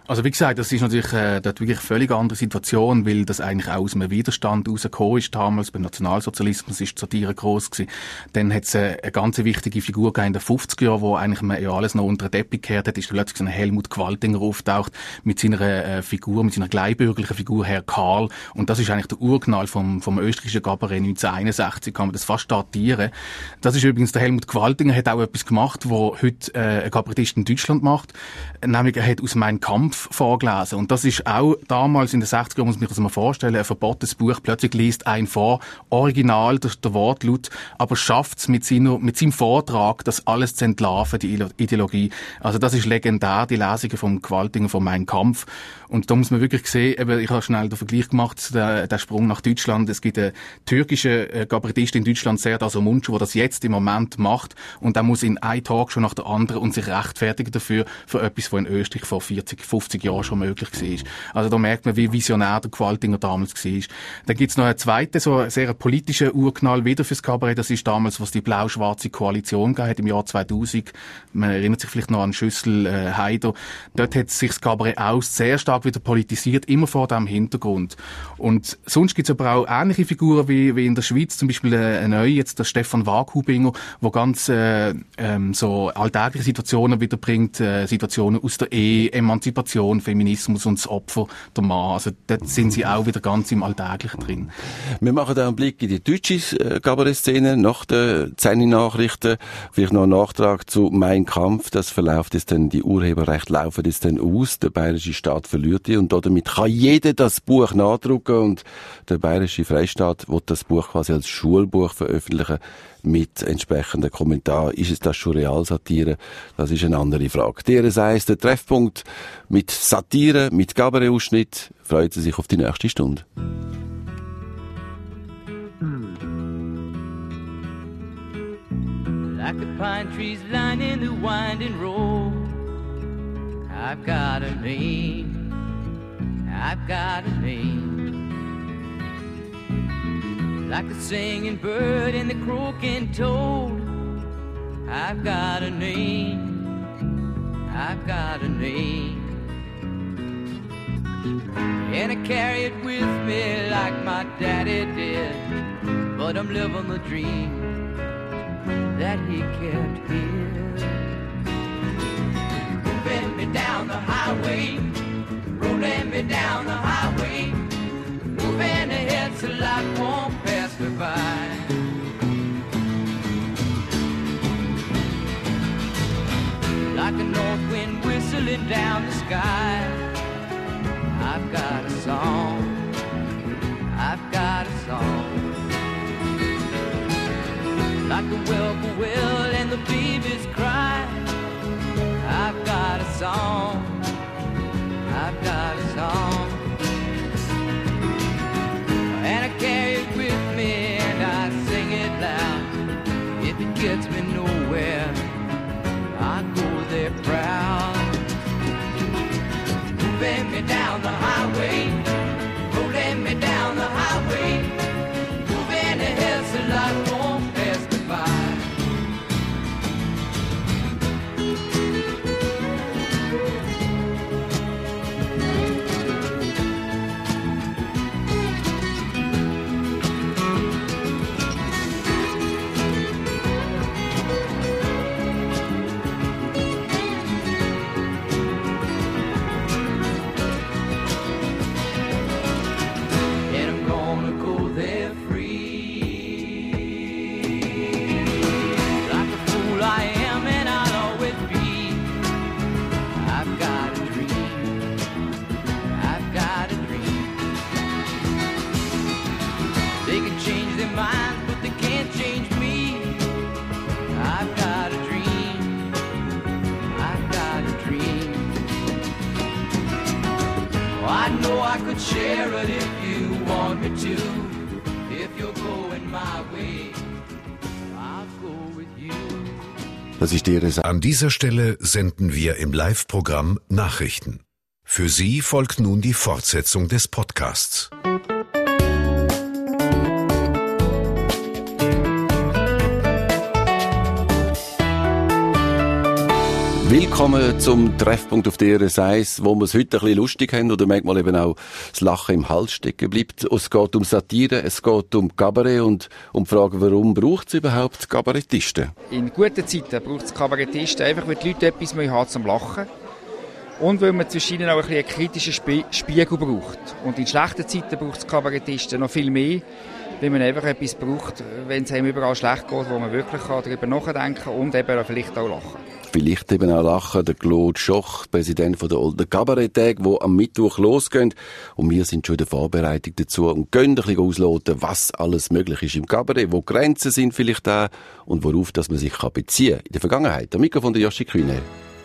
Also wie gesagt, das ist natürlich dort wirklich eine völlig andere Situation, weil das eigentlich auch aus einem Widerstand rausgekommen ist damals. Beim Nationalsozialismus ist die Satire gross gewesen. Dann hat es eine ganz wichtige Figur in den 50er Jahren, wo eigentlich man ja alles noch unter den Teppich gekehrt hat, ist plötzlich so ein Helmut Gwaltinger auftaucht mit seiner Figur, mit seiner kleinbürgerlichen Figur Herr Karl. Und das ist eigentlich der Urknall vom österreichischen Kabarett 1961, kann man das fast datieren. Das ist übrigens der Helmut Gwaltinger, hat auch etwas gemacht, wo heute ein Kabarettist in Deutschland macht. Nämlich er hat aus Mein Kampf vorgelesen. Und das ist auch damals in den 60er Jahren, muss man sich das mal vorstellen, ein verbotenes Buch. Plötzlich liest ein vor, original, das ist der Wortlaut, aber schafft es mit seinem Vortrag, das alles zu entlarven, die Ideologie. Also das ist legendär, die Lesungen vom Gwaltinger, von Mein Kampf. Und da muss man wirklich sehen, eben, ich habe schnell den Vergleich gemacht, der Sprung nach Deutschland. Es gibt einen türkischen Kabarettist in Deutschland, Serdar Somuncu, der das jetzt im Moment macht. Und der muss in einen Tag schon nach der anderen und sich rechtfertigen dafür, für etwas, was in Österreich vor 40, 50 Jahren schon möglich war. Also da merkt man, wie visionär der Gwaltinger damals war. Dann gibt's noch einen zweiten, so einen sehr politischen Urknall wieder fürs Kabarett. Das ist damals, was die blau-schwarze Koalition gegeben hat im Jahr 2000. Man erinnert sich vielleicht noch an Schüssel Haider. Dort hat sich das Kabarett auch sehr stark wieder politisiert, immer vor diesem Hintergrund. Und sonst gibt's aber auch ähnliche Figuren wie in der Schweiz, zum Beispiel ein neu, jetzt der Stefan Waghubinger, der ganz so alltägliche Situationen wiederbringt, Situationen aus der Ehe, Emanzipation, Feminismus und das Opfer, der Mann. Also dort sind sie auch wieder ganz im Alltäglichen drin. Wir machen da einen Blick in die deutsche Kabarettszene nach den 10 Nachrichten. Vielleicht noch ein Nachtrag zu Mein Kampf. Das verläuft jetzt dann, die Urheberrechte laufen jetzt dann aus. Der bayerische Staat verliert die und damit kann jeder das Buch nachdrucken und der bayerische Freistaat will das Buch quasi als Schulbuch veröffentlichen mit entsprechenden Kommentaren. Ist es das schon Realsatire? Das ist eine andere Frage. DRS1, der Treffpunkt mit Satire, mit Kabarett-Ausschnitt. Freut Sie sich auf die nächste Stunde. Like the pine trees lining the winding road, I've got a name, I've got a name. Like the singing bird and the croaking toad, I've got a name, I've got a name. And I carry it with me like my daddy did, but I'm living the dream that he kept here. Moving me down the highway, rolling me down the highway, moving ahead so life won't pass me by. Like a north wind whistling down the sky, I've got a song, I've got a song. Like the whippoorwill and the babies cry, I've got a song, I've got a song. And I carry it with me and I sing it loud. If it gets me nowhere, I go there proud. Moving me down the highway, rolling me down the highway, moving ahead so life won't pass me by. Share it if you want me to. If you're going my way, I'll go with you. Das ist Ihre An dieser Stelle senden wir im Live-Programm Nachrichten. Für Sie folgt nun die Fortsetzung des Podcasts. Willkommen zum Treffpunkt auf der DRS1, wo wir es heute ein bisschen lustig haben oder manchmal eben auch das Lachen im Hals stecken bleibt. Es geht um Satire, es geht um Kabarett und um die Frage, warum braucht es überhaupt Kabarettisten? In guten Zeiten braucht es Kabarettisten, einfach weil die Leute etwas haben zum Lachen. Und weil man zwischen ihnen auch ein bisschen einen kritischen Spiegel braucht. Und in schlechten Zeiten braucht es Kabarettisten noch viel mehr, weil man einfach etwas braucht, wenn es einem überall schlecht geht, wo man wirklich darüber nachdenken kann und eben vielleicht auch lachen. Vielleicht eben auch lachen, der Claude Schoch, Präsident von der Olden Kabaretttage, die am Mittwoch losgehen. Und wir sind schon in der Vorbereitung dazu und gehen ein bisschen ausloten, was alles möglich ist im Kabarett, wo Grenzen sind vielleicht auch und worauf dass man sich beziehen kann in der Vergangenheit. Am Mikrofon der Joshi Kühne.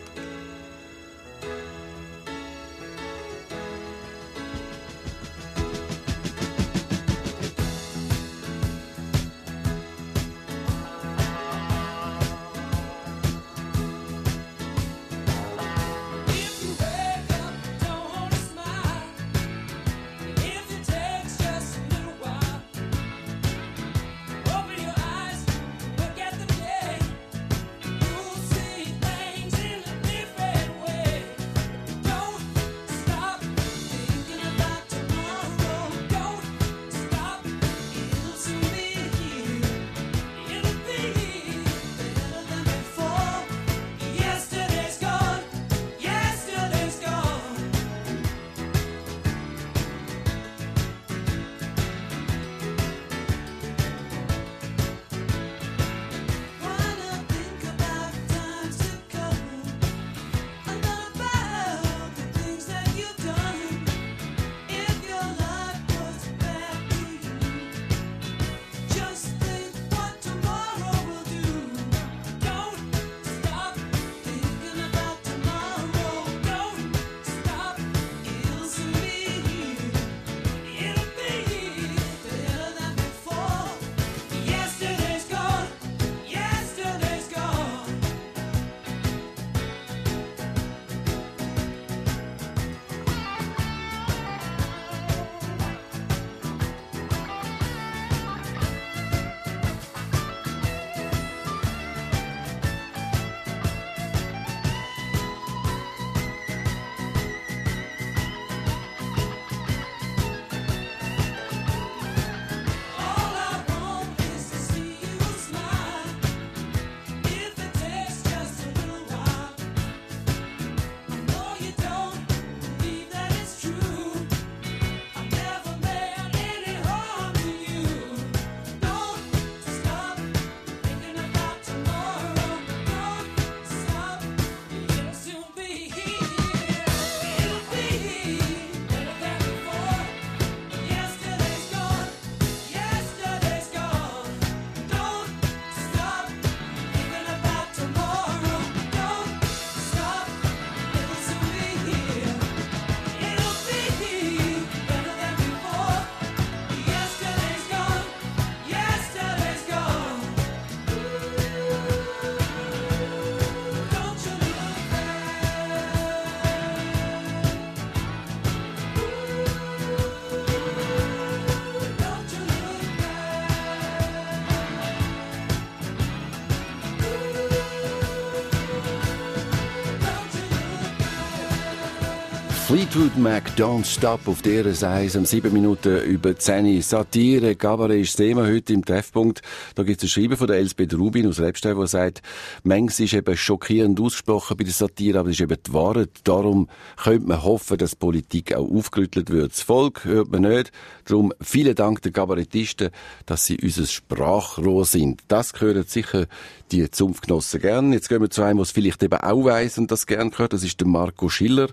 Fleetwood Mac, Don't Stop auf DRS1 um 7 Minuten über 10 Uhr. Satire, Kabarett ist das Thema heute im Treffpunkt. Da gibt es ein Schreiben von der Elsbeth Rubin aus Rebstein, der sagt, manches ist eben schockierend ausgesprochen bei der Satire, aber es ist eben die Wahrheit. Darum könnte man hoffen, dass Politik auch aufgerüttelt wird. Das Volk hört man nicht. Darum vielen Dank den Kabarettisten, dass sie unser Sprachrohr sind. Das hören sicher die Zunftgenossen gern. Jetzt gehen wir zu einem, der es vielleicht eben auch weiss und das gern gehört. Das ist der Marco Schiller.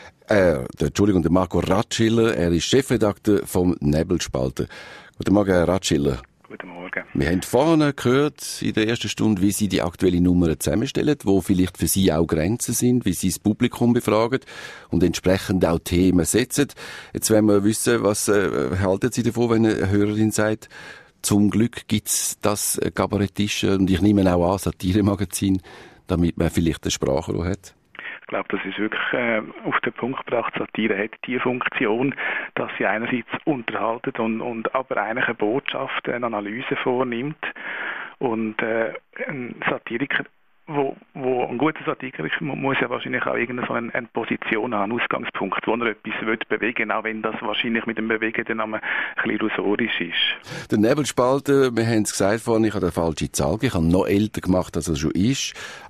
Der Marco Ratschiller. Er ist Chefredakteur vom Nebelspalter. Guten Morgen, Herr Ratschiller. Guten Morgen. Wir haben vorne gehört, in der ersten Stunde, wie Sie die aktuelle Nummer zusammenstellen, wo vielleicht für Sie auch Grenzen sind, wie Sie das Publikum befragen und entsprechend auch Themen setzen. Jetzt wollen wir wissen, was halten Sie davon, wenn eine Hörerin sagt, zum Glück gibt's das Kabarettische und ich nehme auch an, Satire-Magazin, damit man vielleicht eine Sprachrohr hat? Ich glaube, das ist wirklich auf den Punkt gebracht. Satire hat die Funktion, dass sie einerseits unterhaltet und aber eigentlich eine Botschaft, eine Analyse vornimmt. Und ein Satiriker wo ein guter Satiriker ist, muss ja wahrscheinlich auch irgendeine eine Position haben, einen Ausgangspunkt, wo er etwas bewegen will, auch wenn das wahrscheinlich mit dem Bewegen dann ein bisschen illusorisch ist. Der Nebelspalter, wir haben es gesagt vorhin, ich habe eine falsche Zahl gegeben, ich habe noch älter gemacht, als er schon ist.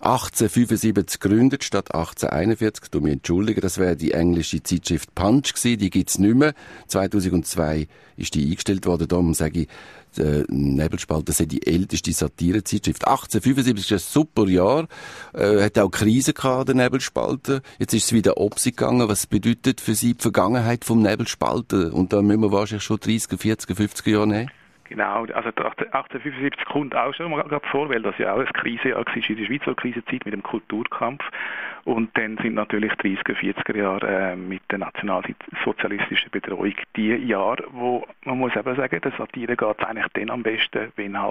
1875 gegründet, statt 1841, du mich entschuldigen, das wäre die englische Zeitschrift Punch gewesen, die gibt's nicht mehr. 2002 ist die eingestellt worden, darum sage ich, der Nebelspalter sei die älteste Satirezeitschrift. 1875 ist ein super Jahr, hat auch Krise gehabt, der Nebelspalter. Jetzt ist es wieder ob sie gegangen. Was bedeutet für Sie die Vergangenheit vom Nebelspalter? Und da müssen wir wahrscheinlich schon 30, 40, 50 Jahre nehmen. Genau, also 1875 kommt auch schon mal gerade vor, weil das ja auch eine Krisejahr war in der Schweizer Krisenzeit mit dem Kulturkampf. Und dann sind natürlich 30er, 40er Jahre mit der nationalsozialistischen Bedrohung die Jahre, wo man muss eben sagen, der Satire geht eigentlich dann am besten,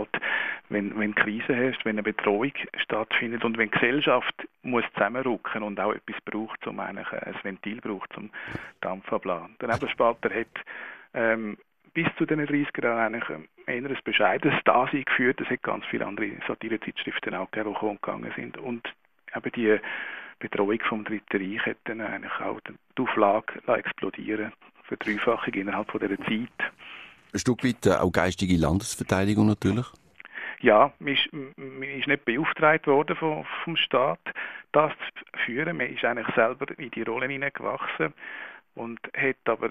wenn Krise herrscht, wenn eine Bedrohung stattfindet und wenn die Gesellschaft muss zusammenrücken und auch etwas braucht, um eigentlich ein Ventil braucht, zum Dampf ablassen. Der Nebelspalter hat bis zu den 30er Jahren eigentlich eher ein bescheidenes Dasein geführt. Es hat ganz viele andere Satirezeitschriften auch gegeben, die gegangen sind. Und eben die Bedrohung vom Dritten Reich hat dann eigentlich auch die Auflage explodieren, Verdreifachung innerhalb von dieser Zeit. Ein Stück weit auch geistige Landesverteidigung natürlich? Ja, man ist nicht beauftragt worden vom Staat, das zu führen. Man ist eigentlich selber in die Rolle hineingewachsen und hat aber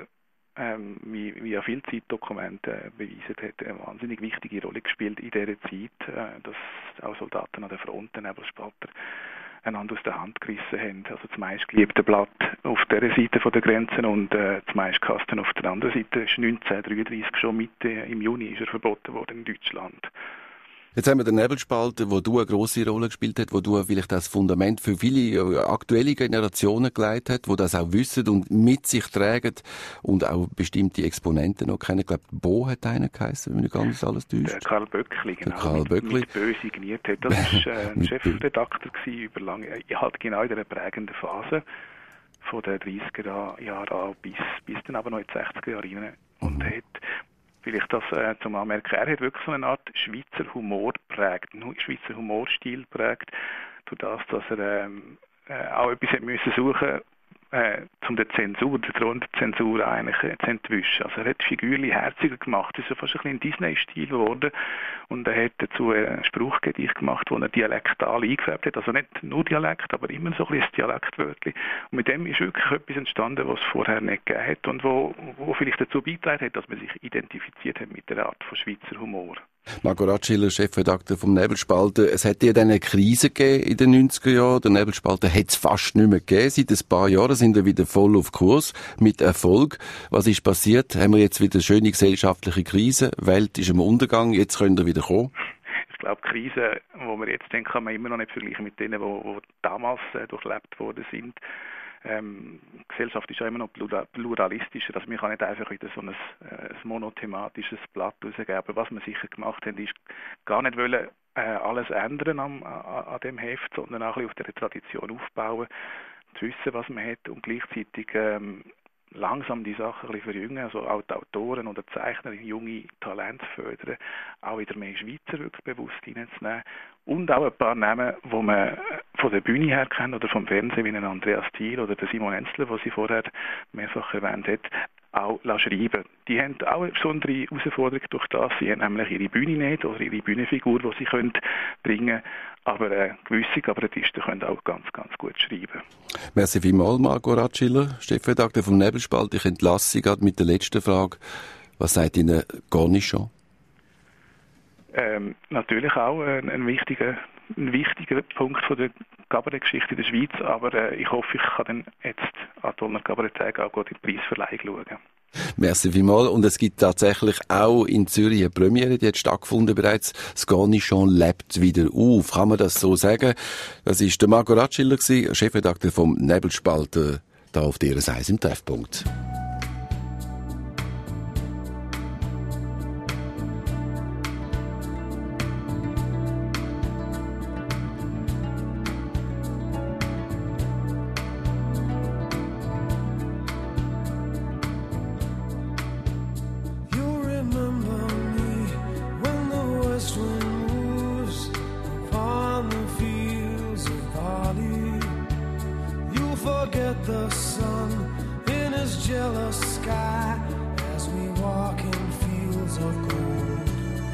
wie ja viele Zeitdokumente beweisen, hat eine wahnsinnig wichtige Rolle gespielt in dieser Zeit, dass auch Soldaten an der Front, den Nebelspalter, einander aus der Hand gerissen haben. Also das meistgeliebte Blatt auf dieser Seite der Grenzen und das meistgehasste auf der anderen Seite ist 1933 schon Mitte im Juni ist er verboten worden in Deutschland. Jetzt haben wir den Nebelspalter, wo du eine grosse Rolle gespielt hast, wo du vielleicht das Fundament für viele aktuelle Generationen gelegt hast, die das auch wissen und mit sich tragen und auch bestimmte Exponenten noch kennen. Ich glaube, Bo hat einer geheißen, wenn mich gar nicht alles täuscht. Der Karl Böckli, genau. Karl Böckli. Mit böse signiert hat. Das war ein Chefredakteur über lange, halt genau in dieser prägenden Phase von den 30er Jahren an bis dann aber noch in die 60er Jahre rein. Und hat vielleicht das zum Anmerken, er hat wirklich so eine Art Schweizer Humor geprägt, einen Schweizer Humorstil geprägt, durch das, dass er auch etwas hat müssen suchen, um der drohenden Zensur eigentlich zu entwischen. Also er hat die Figürchen herziger gemacht, das ist ja fast ein bisschen ein Disney-Stil geworden und er hat dazu ein Spruchgedicht gemacht, wo er dialektal eingefärbt hat, also nicht nur Dialekt, aber immer so ein bisschen Dialektwörtchen. Und mit dem ist wirklich etwas entstanden, was es vorher nicht gegeben hat und wo vielleicht dazu beigetragen hat, dass man sich identifiziert hat mit der Art von Schweizer Humor. Marco Ratschiller, Chefredakteur vom Nebelspalter. Es hat ja dann eine Krise gegeben in den 90er Jahren. Der Nebelspalter hat es fast nicht mehr gegeben. Seit ein paar Jahren sind wir wieder voll auf Kurs, mit Erfolg. Was ist passiert? Haben wir jetzt wieder eine schöne gesellschaftliche Krise? Die Welt ist im Untergang, jetzt können wir wieder kommen. Ich glaube, die Krise, die wir jetzt denken, kann man immer noch nicht vergleichen mit denen, die damals durchlebt worden sind. Die Gesellschaft ist ja immer noch pluralistischer, also man kann nicht einfach wieder so ein monothematisches Blatt rausgeben. Aber was wir sicher gemacht haben, ist gar nicht wollen, alles ändern an dem Heft, sondern auch ein bisschen auf dieser Tradition aufbauen, zu wissen, was man hat und gleichzeitig langsam die Sachen ein bisschen verjüngen, also auch die Autoren oder Zeichner, junge Talente fördern, auch wieder mehr Schweizer wirklich bewusst hineinzunehmen und auch ein paar Namen, die man von der Bühne her kennt oder vom Fernsehen, wie Andreas Thiel oder der Simon Enzler, den sie vorher mehrfach erwähnt hat, auch schreiben. Die haben auch eine besondere Herausforderung durch das. Sie haben nämlich ihre Bühne nicht oder ihre Bühnenfigur, die sie bringen können. Aber gewisse Kabarettisten können auch ganz, ganz gut schreiben. Merci vielmals, Marco Ratschiller, Chefredakteur vom Nebelspalt. Ich entlasse Sie gerade mit der letzten Frage. Was sagt Ihnen Cornichon? Natürlich auch ein wichtiger Punkt von der Kabarettgeschichte in der Schweiz, aber ich hoffe, ich kann dann jetzt an Donner Kabaretttag auch gut in die Preisverleihung schauen. Merci vielmals. Und es gibt tatsächlich auch in Zürich eine Premiere, die hat stattgefunden bereits. Das Cornichon lebt wieder auf. Kann man das so sagen? Das ist der Marco Ratschiller, Chefredakteur vom Nebelspalter, da auf der Seite im Treffpunkt. When the west wind moves upon the field jealous sky as we walk in fields of gold.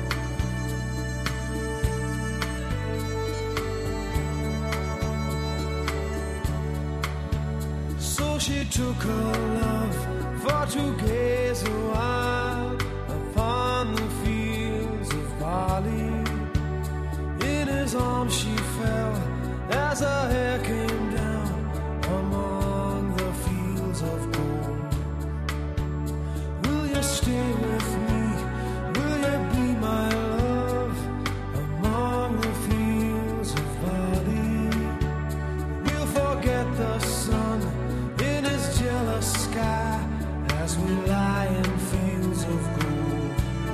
So she took her love for to gaze a while upon the fields of barley. In his arms she fell as her hair came down among the fields of gold. Will you stay with me? Will you be my love among the fields of barley? We'll forget the sun in his jealous sky as we lie in fields of gold.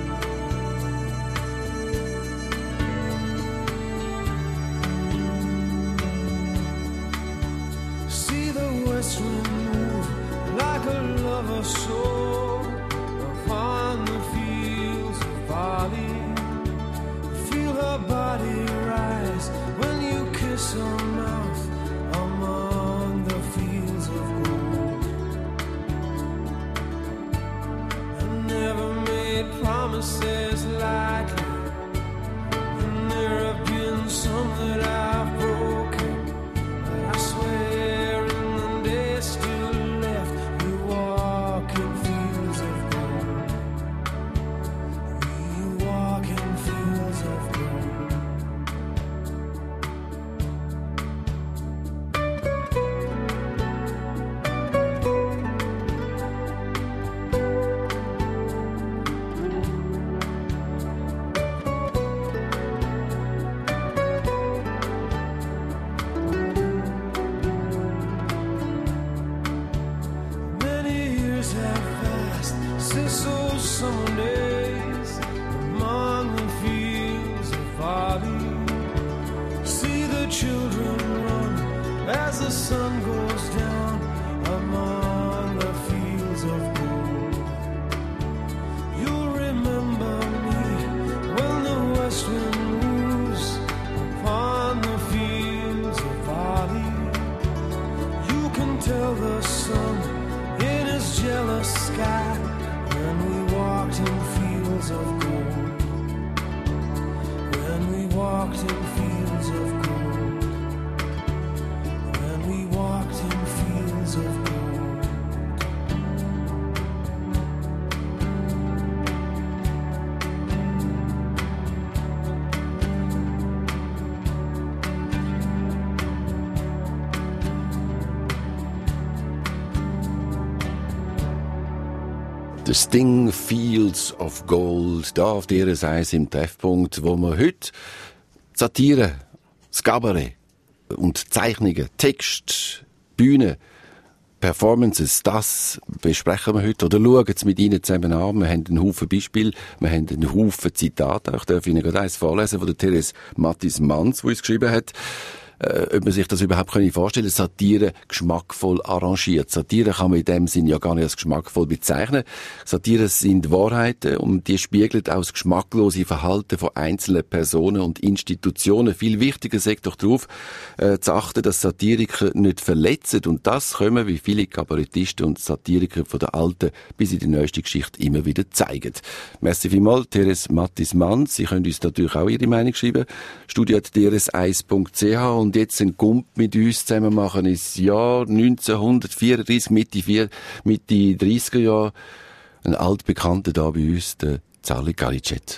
See the west wind move like a lover's soul upon the fields of barley. Feel her body rise when you kiss her mouth among the fields of gold. I never made promises lightly, and there have been some that I've broken. But I swear in the days still left, we walk in fields of gold. We walk in fields of gold. Many years have passed since those summer days among the fields of barley. See the children run as the sun goes down among the fields of gold. You'll remember me when the west wind moves upon the fields of barley. You can tell the sun in his jealous sky when we walked in fields of gold. When we walked in fields of gold. When we walked in fields of gold. The Sting Fields of Gold, da auf dieser Seite im Treffpunkt, wo wir heute Satire, das Cabaret und Zeichnungen, Text, Bühne, Performances, das besprechen wir heute oder schauen es mit Ihnen zusammen an. Wir haben einen Haufen Beispiele, wir haben einen Haufen Zitate. Ich darf Ihnen gerade eins vorlesen von der Therese Mattis-Manz, die uns geschrieben hat. Ob man sich das überhaupt vorstellen kann, Satire geschmackvoll arrangiert. Satire kann man in dem Sinn ja gar nicht als geschmackvoll bezeichnen. Satire sind Wahrheiten und die spiegeln auch das geschmacklose Verhalten von einzelnen Personen und Institutionen. Viel wichtiger sagt doch darauf, zu achten, dass Satiriker nicht verletzen, und das können, wie viele Kabarettisten und Satiriker von der alten bis in die neueste Geschichte immer wieder zeigen. Merci vielmals, Therese Mattis-Manz. Sie können uns natürlich auch Ihre Meinung schreiben. studio@drs1.ch. Und jetzt ein Gump mit uns zusammen machen ins Jahr 1934, Mitte 30er Jahre. Ein altbekannter da bei uns, der Charlie Galicet.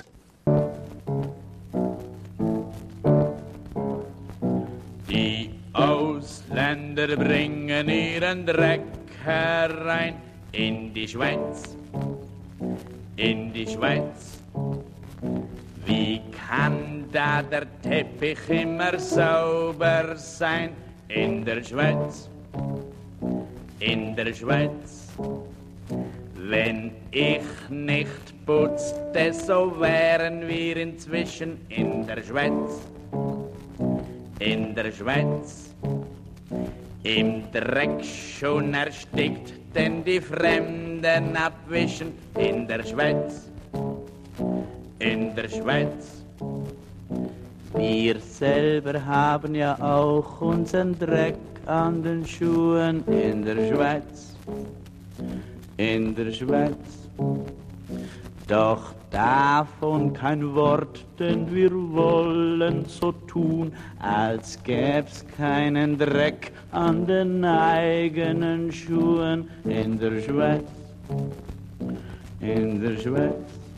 Die Ausländer bringen ihren Dreck herein in die Schweiz, in die Schweiz. Wie kann da der Teppich immer sauber sein in der Schweiz, in der Schweiz? Wenn ich nicht putzte, so wären wir inzwischen in der Schweiz, in der Schweiz. Im Dreck schon erstickt, denn die Fremden abwischen in der Schweiz, in der Schweiz. Wir selber haben ja auch unseren Dreck an den Schuhen in der Schweiz, in der Schweiz. Doch davon kein Wort, denn wir wollen so tun, als gäb's keinen Dreck an den eigenen Schuhen in der Schweiz, in der Schweiz,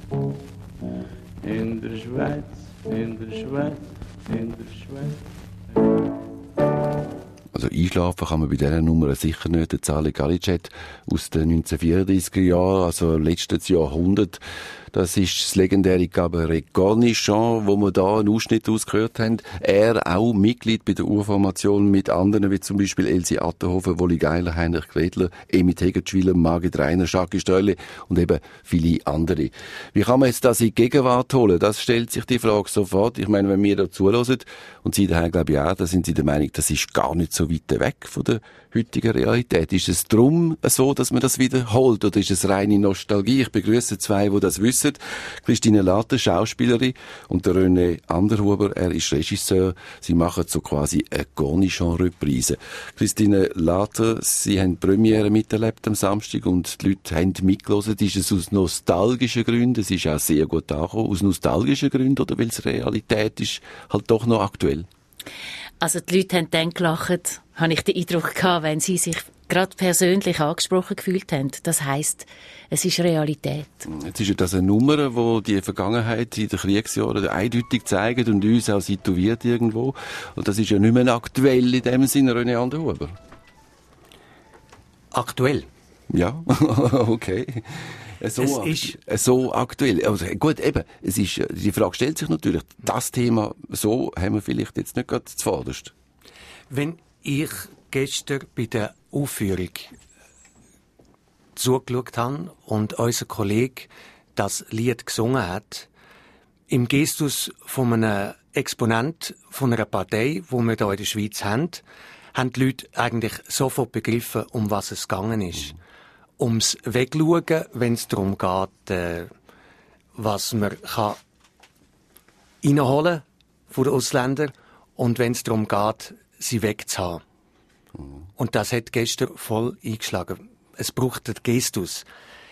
in der Schweiz, in der Schweiz, in der Schweiz. Also einschlafen kann man bei dieser Nummer sicher nicht. Der Zali Galicet aus den 1934er Jahren, also letztes Jahrhundert. Das ist das legendäre Cabaret Cornichon, wo wir da einen Ausschnitt ausgehört haben. Er auch Mitglied bei der Urformation mit anderen, wie zum Beispiel Elsie Attenhofen, Wolli Geiler, Heinrich Gredler, Emi Tegertschwiller, Margit Reiner, Jacques Störli und eben viele andere. Wie kann man jetzt das in die Gegenwart holen? Das stellt sich die Frage sofort. Ich meine, wenn wir da zuhören, und Sie daheim glaube ich auch, da sind Sie der Meinung, das ist gar nicht so weit weg von der heutigen Realität. Ist es drum so, dass man das wiederholt, oder ist es reine Nostalgie? Ich begrüße zwei, die das wissen. Christine Later, Schauspielerin, und der René Anderhuber, er ist Regisseur. Sie machen so quasi eine Cornichon-Reprise. Christine Later, Sie haben die Premiere miterlebt am Samstag und die Leute haben mitgehört. Ist es aus nostalgischen Gründen? Es ist auch sehr gut angekommen. Aus nostalgischen Gründen oder weil es Realität ist, halt doch noch aktuell? Also die Leute haben dann gelacht, habe ich den Eindruck gehabt, wenn sie sich gerade persönlich angesprochen gefühlt haben. Das heisst, es ist Realität. Jetzt ist ja das eine Nummer, die die Vergangenheit in den Kriegsjahren eindeutig zeigt und uns auch situiert irgendwo. Und das ist ja nicht mehr aktuell in dem Sinne, René Anderhuber. Aktuell? Ja, okay. So aktuell. Also, gut, eben, die Frage stellt sich natürlich, das Thema, so haben wir vielleicht jetzt nicht gerade zuvorderst. Wenn ich gestern bei der Aufführung zugeschaut habe und unser Kollege das Lied gesungen hat, im Gestus von einem Exponent von einer Partei, die wir hier in der Schweiz haben die Leute eigentlich sofort begriffen, um was es gegangen ist. Ums Wegschauen, wenn es darum geht, was man reinholen von den Ausländern und wenn es darum geht, sie wegzuhaben. Und das hat gestern voll eingeschlagen. Es braucht den Gestus.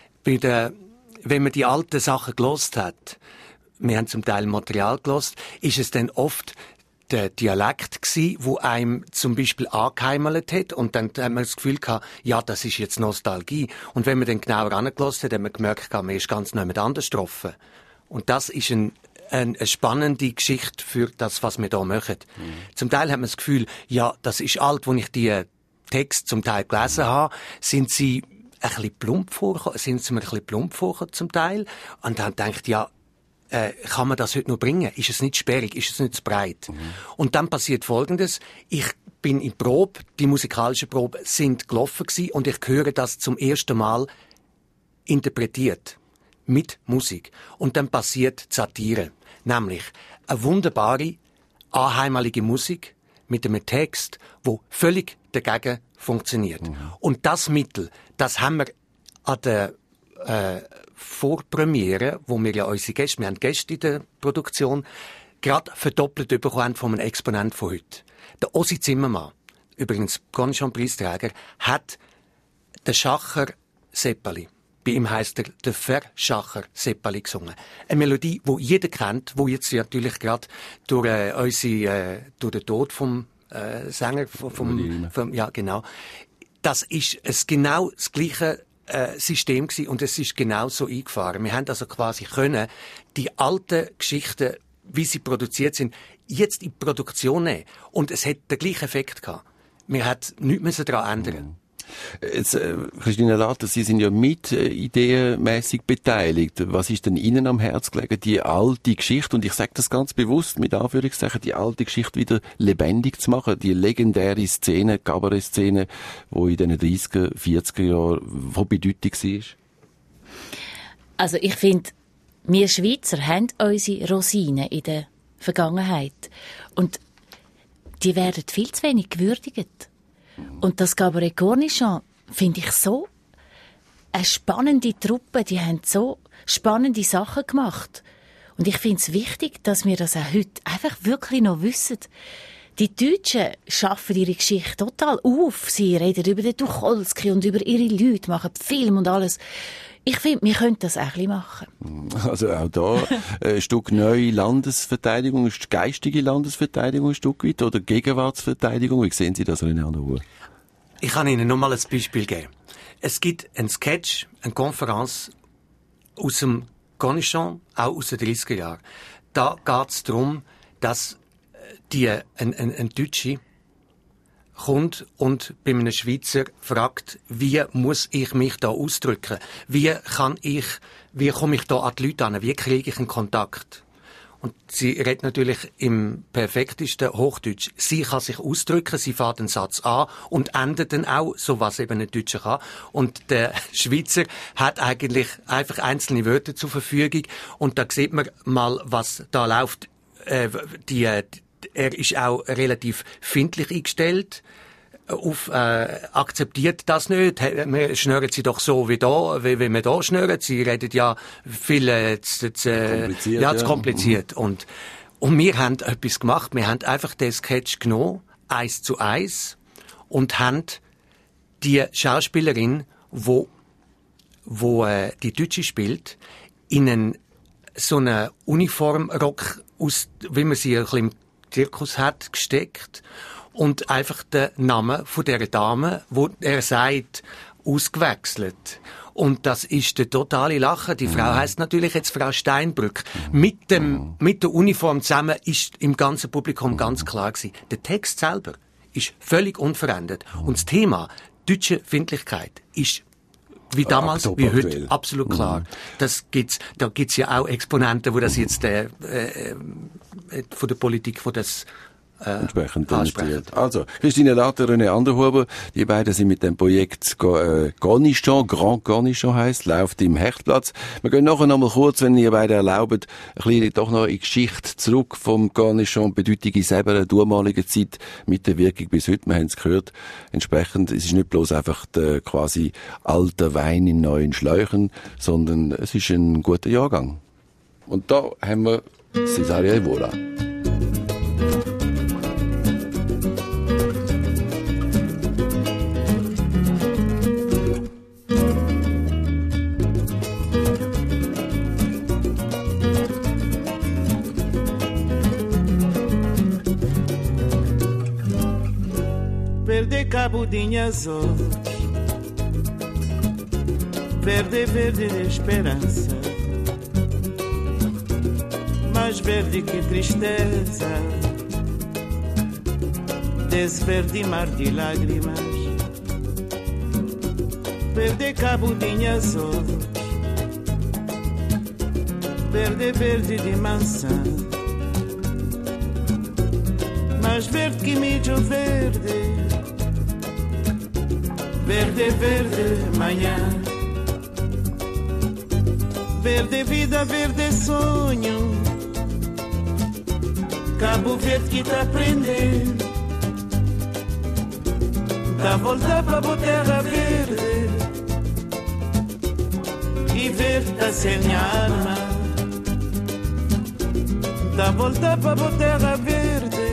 Wenn man die alten Sachen gelost hat, wir haben zum Teil Material gelost, ist es dann oft der Dialekt gsi, wo einem zum Beispiel angeheimelt hat, und dann hat man das Gefühl gehabt, ja, das ist jetzt Nostalgie. Und wenn man dann genauer angelassen hat, hat man gemerkt, man ist ganz neu mit anders getroffen. Und das ist eine spannende Geschichte für das, was wir hier machen. Zum Teil hat man das Gefühl, ja, das ist alt, wo ich die Texte zum Teil gelesen habe, sind sie mir ein bisschen plump vorgekommen zum Teil. Und dann denkt, ja, kann man das heute noch bringen? Ist es nicht sperrig? Ist es nicht zu breit? Und dann passiert Folgendes. Ich bin in Probe, die musikalischen Proben sind gelaufen gewesen, und ich höre das zum ersten Mal interpretiert. Mit Musik. Und dann passiert Satire. Nämlich eine wunderbare, anheimalige Musik mit einem Text, wo völlig dagegen funktioniert. Und das Mittel, das haben wir an der Vorpremiere, wo wir ja unsere Gäste, wir haben Gäste in der Produktion, gerade verdoppelt bekommen von einem Exponent von heute. Der Ossi Zimmermann, übrigens Cornichon-Preisträger, hat den Schacher Seppali. Bei ihm heisst er der Verschacher Seppali gesungen. Eine Melodie, die jeder kennt, die jetzt natürlich gerade durch den Tod vom Sänger, ja genau. Das ist genau das gleiche System gewesen, und es ist genau so eingefahren. Wir haben also quasi können die alten Geschichten, wie sie produziert sind, jetzt in Produktion nehmen. Und es hat den gleichen Effekt gehabt. Wir hätten nichts daran ändern. Jetzt, Christine Later, Sie sind ja mit ideenmässig beteiligt. Was ist denn Ihnen am Herz gelegen, die alte Geschichte, und ich sage das ganz bewusst mit Anführungszeichen, die alte Geschichte wieder lebendig zu machen, die legendäre Szene, Kabarett-Szene, die in den 30er, 40er Jahren von Bedeutung war? Also ich finde, wir Schweizer haben unsere Rosinen in der Vergangenheit. Und die werden viel zu wenig gewürdigt. Und das Cabaret Cornichon finde ich so eine spannende Truppe. Die haben so spannende Sachen gemacht. Und ich finde es wichtig, dass wir das auch heute einfach wirklich noch wissen. Die Deutschen schaffen ihre Geschichte total auf. Sie reden über den Tucholsky und über ihre Leute, machen Film und alles. Ich finde, wir könnten das auch ein bisschen machen. Also auch da ein Stück neue Landesverteidigung, geistige Landesverteidigung ein Stück weit oder Gegenwartsverteidigung. Wie sehen Sie das, René Anderhuhr? Ich kann Ihnen noch mal ein Beispiel geben. Es gibt einen Sketch, eine Konferenz aus dem Cornichon, auch aus den 30er Jahren. Da geht es darum, dass ein Deutsche kommt und bei einem Schweizer fragt, wie muss ich mich da ausdrücken? Wie komme ich da an die Leute an? Wie kriege ich einen Kontakt? Und sie redet natürlich im perfektesten Hochdeutsch. Sie kann sich ausdrücken, sie fährt den Satz an und endet dann auch, so was eben ein Deutscher kann. Und der Schweizer hat eigentlich einfach einzelne Wörter zur Verfügung. Und da sieht man mal, was da läuft. Er ist auch relativ findlich eingestellt. Akzeptiert das nicht. Schnüren Sie doch so wie da, wie wir da schnüren. Sie reden ja viel zu kompliziert. Und wir haben etwas gemacht. Wir haben einfach den Sketch genommen, 1:1, und haben die Schauspielerin, wo die Deutsche spielt, in so einen Uniformrock wie man sie ein bisschen im Zirkus hat, gesteckt und einfach den Namen von dieser Dame, wo er sagt, ausgewechselt. Und das ist der totale Lachen. Die Frau heisst natürlich jetzt Frau Steinbrück. Mit der Uniform zusammen ist im ganzen Publikum ganz klar gewesen. Der Text selber ist völlig unverändert. Und das Thema deutsche Findlichkeit ist wie damals, wie heute, absolut klar. Da gibt's ja auch Exponenten, wo das jetzt von der Politik, wo das entsprechend demonstriert. Also, Christine Later, René Anderhuber, die beiden sind mit dem Projekt Cornichon, Grand Cornichon heisst, läuft im Hechtplatz. Wir gehen nachher noch mal kurz, wenn ihr beide erlaubt, ein bisschen doch noch in die Geschichte zurück vom Cornichon, Bedeutung in selber der damaligen Zeit mit der Wirkung bis heute. Wir haben es gehört. Entsprechend, es ist nicht bloß einfach der quasi alter Wein in neuen Schläuchen, sondern es ist ein guter Jahrgang. Und da haben wir Cesaria Evola. Verde cabudinhas olhos, verde, verde de esperança, mais verde que tristeza, desse verde mar de lágrimas. Verde cabudinhas olhos, verde, verde de maçã, mais verde que milho verde. Verde, verde manhã, verde vida, verde sonho, Cabo Verde que tá aprendendo, dá volta pra boa terra verde, e verde tá sem minha alma, dá volta pra boa terra verde,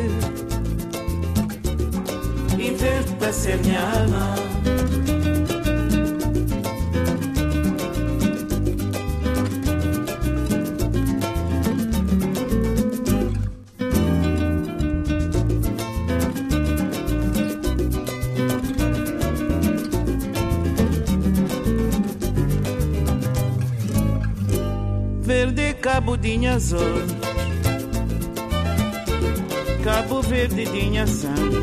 e verde tá sem minha alma. Cabo tinha sol, Cabo Verde tinha sangue,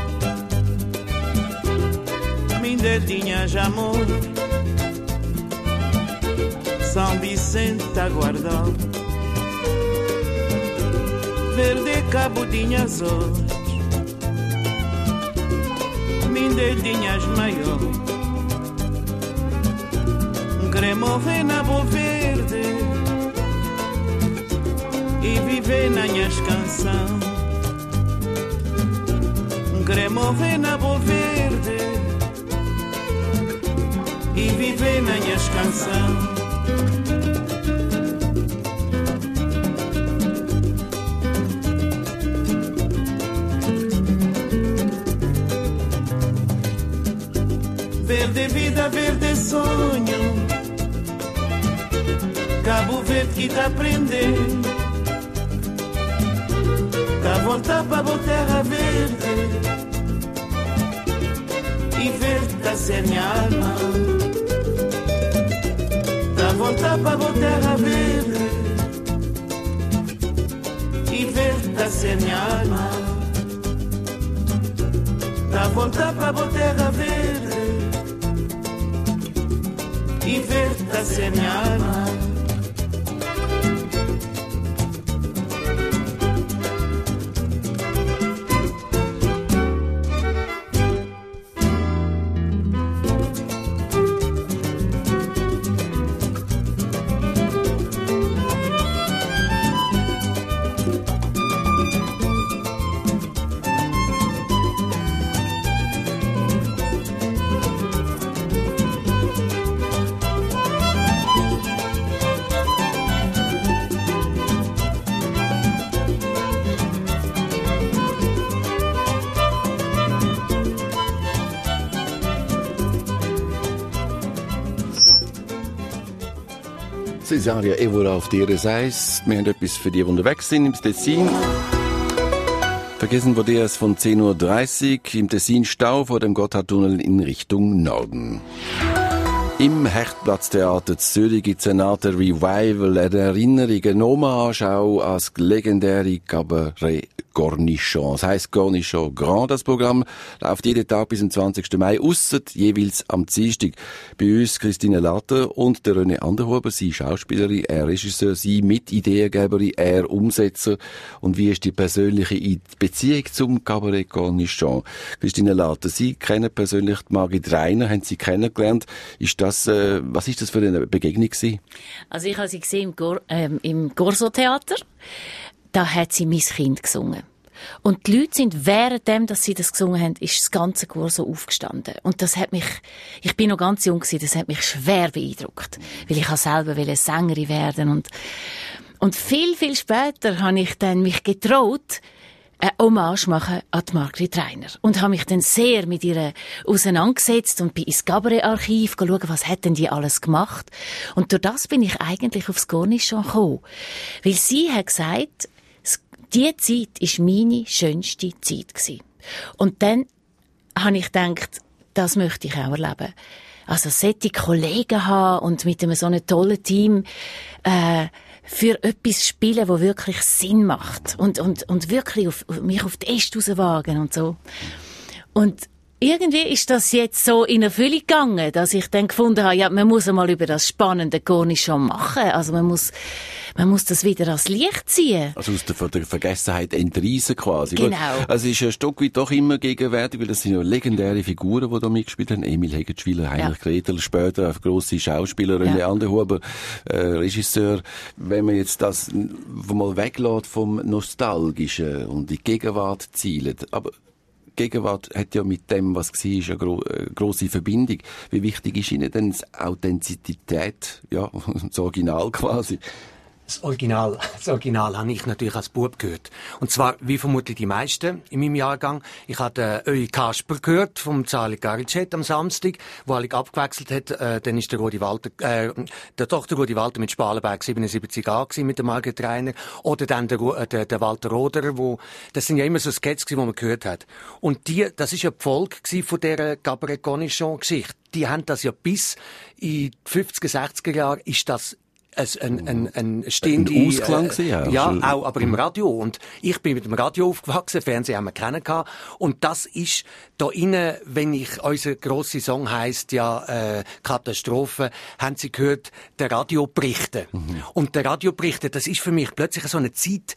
Mindel tinha amor, São Vicente aguardou. Verde Cabo tinha sol, Mindel tinha maior, quer morrer na Boa Verde e viver na minhas canção. Quer morrer na Boa Verde e viver na minhas canção. Cabo Verde que tá prendendo. Dá volta pra boa terra verde. E verde tá sem minha alma. Dá volta pra boa terra verde. E verde tá sem minha alma. Dá volta pra boa terra verde. E verde tá sem minha alma. Cesaria Evora auf DRS1. Wir haben etwas für die unterwegs sind im Tessin. Vergessen wir das von 10.30 Uhr im Tessin Stau vor dem Gotthardtunnel in Richtung Norden. Im Hechtplatztheater Zürich gibt es eine Art Revival, eine Erinnerung, eine Hommage auch als legendäre Cabaret Cornichon. Das heisst Cornichon Grand. Das Programm läuft jeden Tag bis zum 20. Mai, ausser jeweils am Dienstag. Bei uns Christine Latter und der René Anderhuber, sie Schauspielerin, er Regisseur, sie Mitideengeberin, er Umsetzer. Und wie ist die persönliche Beziehung zum Cabaret Cornichon? Christine Latter, Sie kennen persönlich Margit Reiner, haben Sie kennengelernt. Was ist das für eine Begegnung gewesen? Also ich habe sie gesehen im Corso-Theater. Da hat sie «Mein Kind» gesungen. Und die Leute sind, währenddem, dass sie das gesungen haben, ist das ganze Corso aufgestanden. Und das hat mich, ich bin noch ganz jung gewesen, das hat mich schwer beeindruckt. Weil ich selber Sängerin werden und viel, viel später habe ich dann mich getraut, eine Hommage machen an die Margrit Reiner. Und habe mich dann sehr mit ihr auseinandergesetzt und bin ins Cabaret-Archiv schauen, was hat denn die alles gemacht. Und durch das bin ich eigentlich aufs Cornichon gekommen. Weil sie hat gesagt, die Zeit war meine schönste Zeit gewesen. Und dann habe ich gedacht, das möchte ich auch erleben. Also solche Kollegen haben und mit einem so einem tollen Team für etwas spielen, das wirklich Sinn macht. Und wirklich mich auf die Äste rauswagen und so. Und irgendwie ist das jetzt so in Erfüllung gegangen, dass ich dann gefunden habe, ja, man muss einmal über das spannende Cornichon machen. Also man muss das wieder ans Licht ziehen. Also aus der Vergessenheit entreissen quasi. Genau. Also es ist ein Stück weit doch immer gegenwärtig, weil das sind ja legendäre Figuren, die da mitgespielt haben. Emil Hegenschwiler, Heinrich Gretel, später auch grosse Schauspieler, René Anderhuber, Regisseur. Wenn man jetzt das mal weglässt vom Nostalgischen und die Gegenwart zielt, aber Gegenwart hat ja mit dem, was war, eine grosse Verbindung. Wie wichtig ist Ihnen denn die Authentizität, ja, das Original quasi? Das Original habe ich natürlich als Bub gehört. Und zwar, wie vermutlich die meisten in meinem Jahrgang. Ich hatte Öi Kasper gehört, vom Zali Garicet am Samstag, wo alle abgewechselt hat. Dann ist der Rudi Walter, der Tochter Rudi Walter mit Spalenberg 77a gewesen, mit der Margrit Reiner. Oder dann der Walter Roderer, das sind ja immer so Sketches gewesen, die man gehört hat. Und das ist ja die Folge von dieser Cabaret Cornichon Geschichte. Die haben das ja bis in die 50er, 60er Jahre ist das ein stehende Ausklang ja, auch, aber im Radio. Und ich bin mit dem Radio aufgewachsen, Fernsehen haben wir kennengelernt. Und das ist da innen, wenn unser grosser Song heisst ja Katastrophe, haben Sie gehört, der Radioberichte. Und der Radioberichte, das ist für mich plötzlich so ein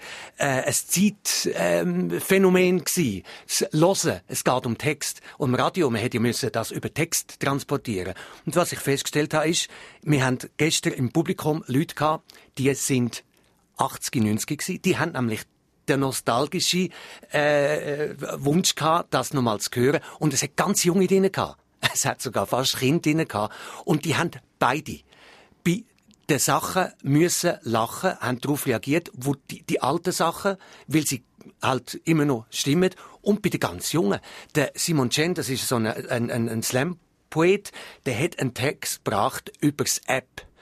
Zeitphänomen gewesen. Das Hören, es geht um Text. Und im Radio, man hätte ja müssen das über Text transportieren. Und was ich festgestellt habe, ist, wir haben gestern im Publikum Leute gehabt, die sind 80, 90 gewesen. Die haben nämlich den nostalgischen Wunsch gehabt, das nochmal zu hören. Und es hat ganz Junge drin gehabt. Es hat sogar fast Kinder drin gehabt. Und die haben beide bei den Sachen müssen lachen, haben darauf reagiert, wo die alten Sachen, weil sie halt immer noch stimmen. Und bei den ganz Jungen, der Simon Chen, das ist so ein Slam-Poet, der hat einen Text gebracht übers App.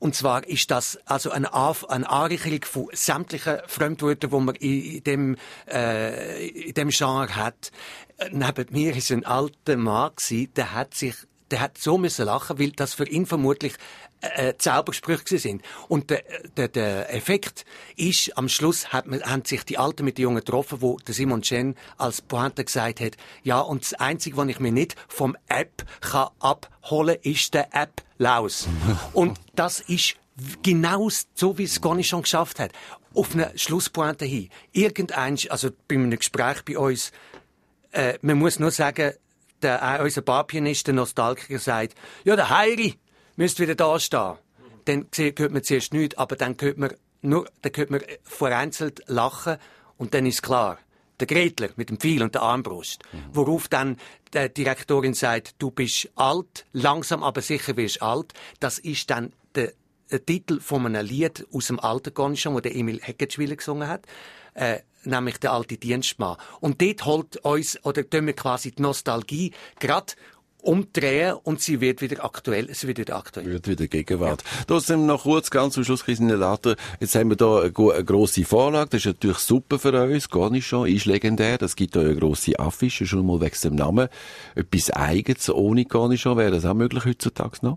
Und zwar ist das also eine Anreicherung von sämtlichen Fremdwörtern, die man in dem Genre hat. Neben mir ist ein alter Mann gewesen, der hat so müssen lachen, weil das für ihn vermutlich Zaubersprüche sind. Und der Effekt ist, am Schluss haben sich die Alten mit den Jungen getroffen, wo der Simon Chen als Pointe gesagt hat, ja, und das Einzige, was ich mir nicht vom App kann abholen, ist der Applaus. Und das ist genau so, wie es Cornichon geschafft hat. Auf eine Schlusspointe hin. Also bei einem Gespräch bei uns, man muss nur sagen, unser Barpianist, der Nostalgiker, sagt, ja, der Heiri müsste wieder da stehen. Dann hört man zuerst nichts, aber dann hört man vereinzelt lachen und dann ist klar. Der Gretler mit dem Pfeil und der Armbrust. Worauf dann die Direktorin sagt, du bist alt, langsam aber sicher wirst alt. Das ist dann der Titel von einem Lied aus dem alten Cornichon, wo der Emil Heckenschwiller gesungen hat. Nämlich der alte Dienstmann. Und dort holt uns, oder tun wir quasi die Nostalgie gerade umdrehen und sie wird wieder aktuell. Es wird wieder aktuell. Wird wieder Gegenwart. Ja. Trotzdem noch kurz, ganz zum Schluss, Christine Later. Jetzt haben wir da eine grosse Vorlage. Das ist natürlich super für uns. Cornichon ist legendär. Das gibt euch eine grosse Affische, schon mal wegen dem Namen. Etwas Eigenes ohne Cornichon. Wäre das auch möglich heutzutage noch?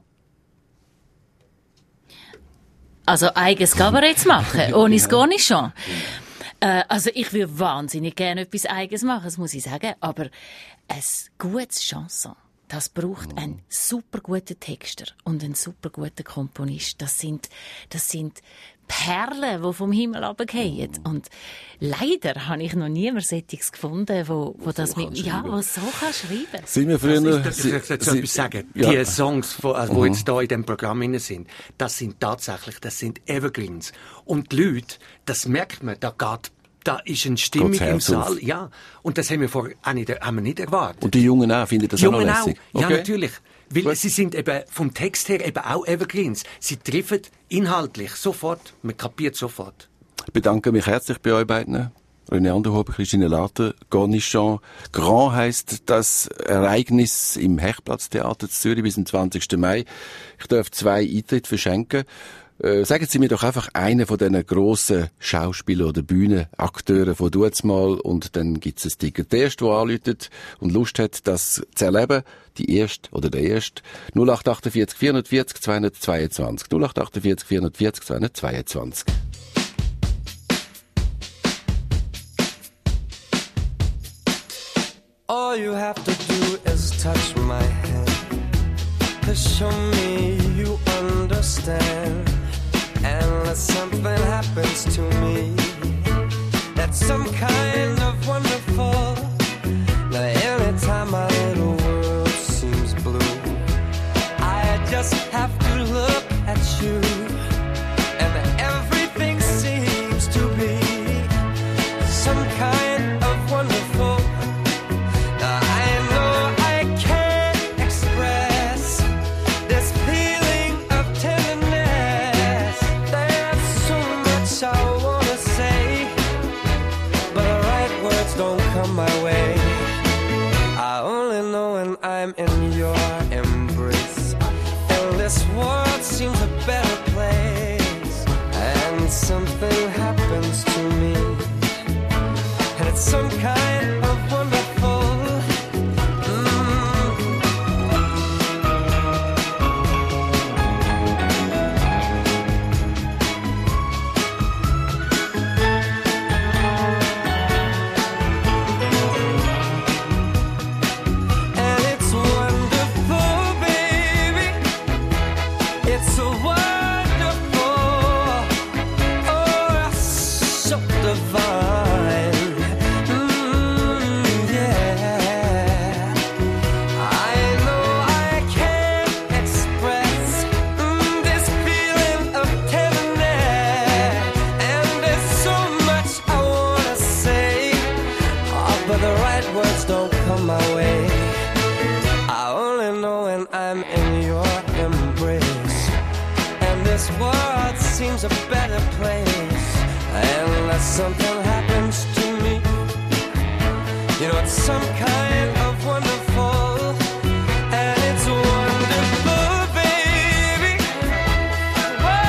Also eigenes Kabarett zu machen, ohne das Cornichon. Also ich würde wahnsinnig gerne etwas Eigenes machen, das muss ich sagen. Aber ein gutes Chanson, das braucht einen super guten Texter und einen super guten Komponist. Das sind Perlen, die vom Himmel runterfallen. Und leider habe ich noch niemand Sättiges gefunden, wo das so kann schreiben. Sind wir früher... Ich etwas sagen. Ja. Die Songs, die jetzt hier in diesem Programm sind, das sind Evergreens. Und die Leute, das merkt man, da ist eine Stimmung im Saal. Ja. Und das haben wir vorher haben wir nicht erwartet. Und die Jungen auch, finden das auch noch lässig? Okay. Ja, natürlich. Weil sie sind eben vom Text her eben auch Evergreens. Sie treffen inhaltlich sofort. Man kapiert sofort. Ich bedanke mich herzlich bei euch beiden. René Anderhuber, Christine Later. Cornichon Grand heisst das Ereignis im Hechplatztheater Zürich bis zum 20. Mai. Ich darf 2 Eintritte verschenken. Sagen Sie mir doch einfach einen von diesen grossen Schauspielern oder Bühnenakteure von Dutzmal und dann gibt's ein Ticket. Der erste, der anruft und Lust hat, das zu erleben, der erste 0848 440 222 0848 440 222. All you have to do is touch my hand to show me you understand. Unless something happens to me, that's some kind of wonderful. Now anytime my little world seems blue, I just have to look at you, and everything seems to be some kind of wonderful. Now I know I can't express this feeling of tenderness. I wanna say, but the right words don't come my way. I only know when I'm in your embrace, and this world seems a better place. And something happens to me, and it's some kind of wonderful. A better place, unless something happens to me. You know, it's some kind of wonderful, and it's wonderful, baby. Whoa.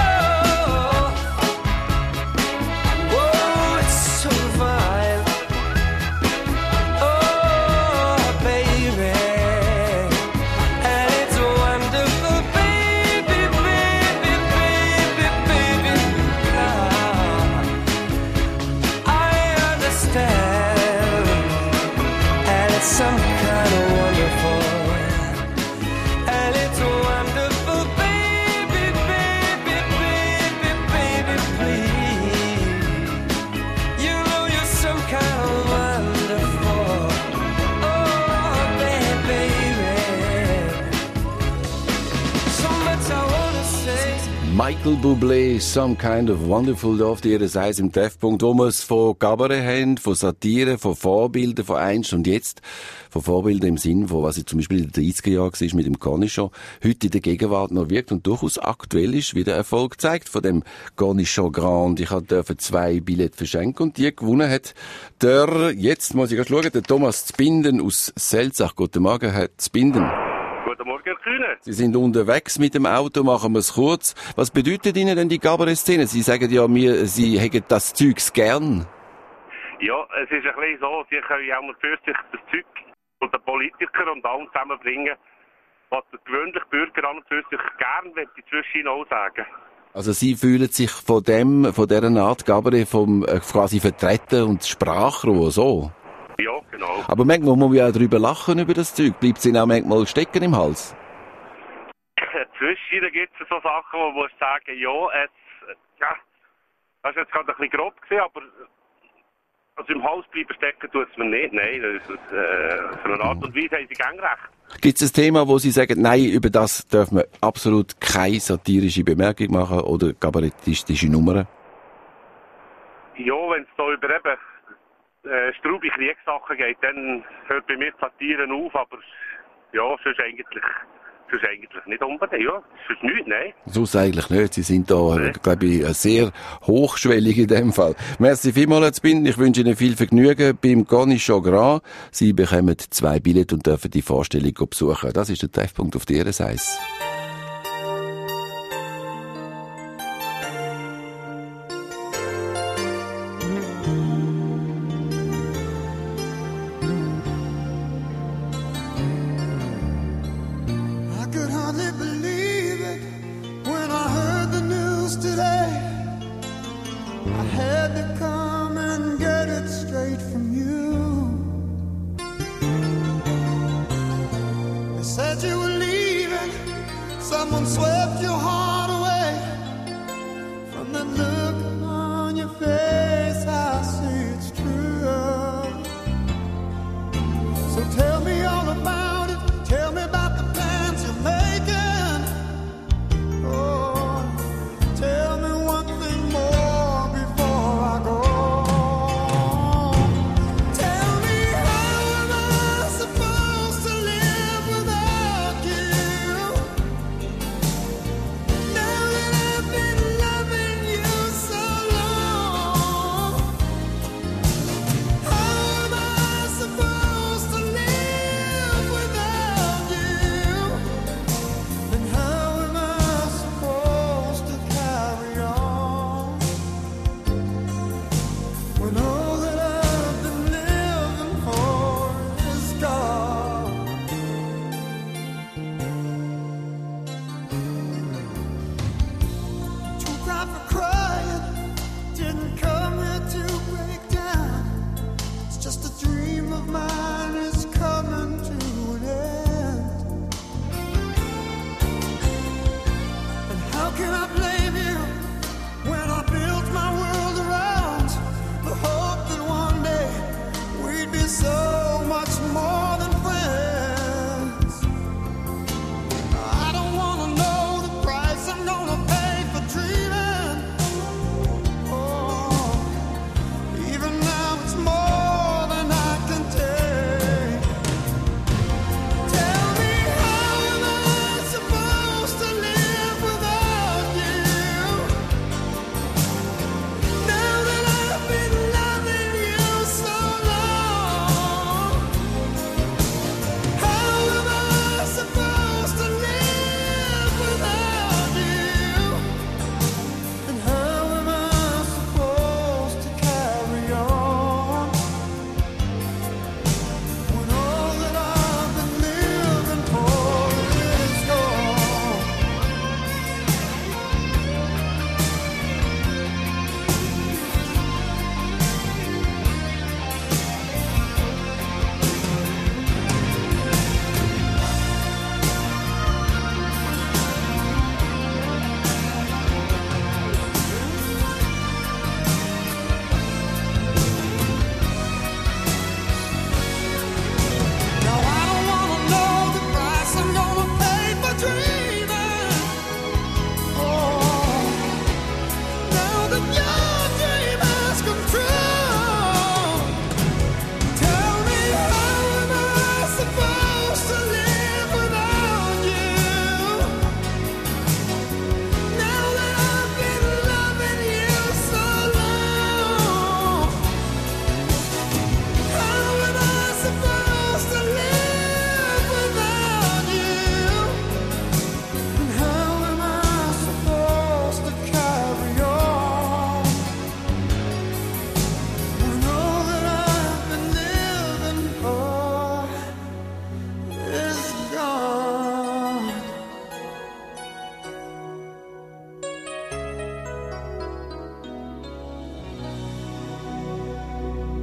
Michael Bublé, Some Kind of Wonderful Love, die das heisst im Treffpunkt, wo wir es von Kabarett haben, von Satire, von Vorbildern, von einst und jetzt. Von Vorbildern im Sinn von, was ich zum Beispiel in den 30er Jahren war mit dem Cornichon, heute in der Gegenwart noch wirkt und durchaus aktuell ist, wie der Erfolg zeigt von dem Cornichon Grand. Ich durfte 2 Billette verschenken und die gewonnen hat jetzt muss ich schauen, der Thomas Zbinden aus Selzach. Guten Morgen, Herr Zbinden. Guten Morgen, Herr Kühne. Sie sind unterwegs mit dem Auto, machen wir es kurz. Was bedeutet Ihnen denn die Kabarett-Szene? Sie sagen ja mir, Sie hätten das Zeugs gern. Ja, es ist ein bisschen so, Sie können ja auch für sich das Zeug von den Politikern und allen zusammenbringen, was der gewöhnliche Bürger an und für sich gern will, die zwischen auch sagen. Also Sie fühlen sich von dieser Art Kabarett quasi vertreten und Sprachrohr, so? Ja, genau. Aber manchmal muss man ja auch darüber lachen, über das Zeug. Bleibt es Ihnen auch manchmal stecken im Hals? Zwischen gibt es so Sachen, wo man muss sagen, das ist jetzt gerade ein bisschen grob gewesen, aber also im Hals bleiben stecken tut es mir nicht. Nein, das ist, von einer Art und Weise haben Sie gern recht. Gibt es ein Thema, wo Sie sagen, nein, über das dürfen wir absolut keine satirische Bemerkung machen oder kabarettistische Nummern? Ja, wenn es da über eben straube Kriegssachen geht, dann hört bei mir die Satire auf, aber ja, sonst eigentlich nicht unbedingt, ja. Sonst nichts, nein. Sonst eigentlich nicht. Sie sind da, glaube ich, sehr hochschwellig in dem Fall. Merci vielmals, Herr Zbinden. Ich wünsche Ihnen viel Vergnügen beim Cornichon Grand. Sie bekommen 2 Billette und dürfen die Vorstellung besuchen. Das ist der Treffpunkt auf die RSIs.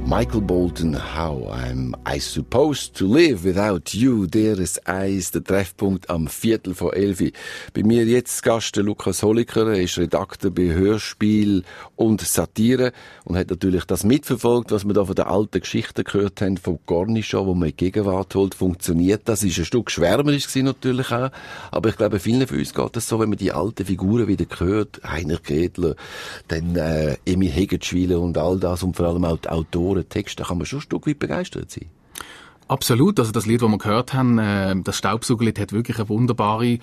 Michael Bolton, How I'm I Supposed to Live Without You, deres Eis, der Treffpunkt am 10:45. Bei mir jetzt Gast Lukas Holliker, er ist Redakteur bei Hörspiel und Satire und hat natürlich das mitverfolgt, was wir da von den alten Geschichten gehört haben, vom Cornichon, wo man in die Gegenwart holt. Funktioniert das? Ist ein Stück schwärmerisch gewesen natürlich auch, aber ich glaube, vielen von uns geht es so, wenn man die alten Figuren wieder hört, Heinrich Kedler, dann Emil Hegenschwiler und all das und vor allem auch die Autoren, Text, da kann man schon ein Stück weit begeistert sein. Absolut, also das Lied, das wir gehört haben, das Staubsaugerlied hat wirklich eine wunderbare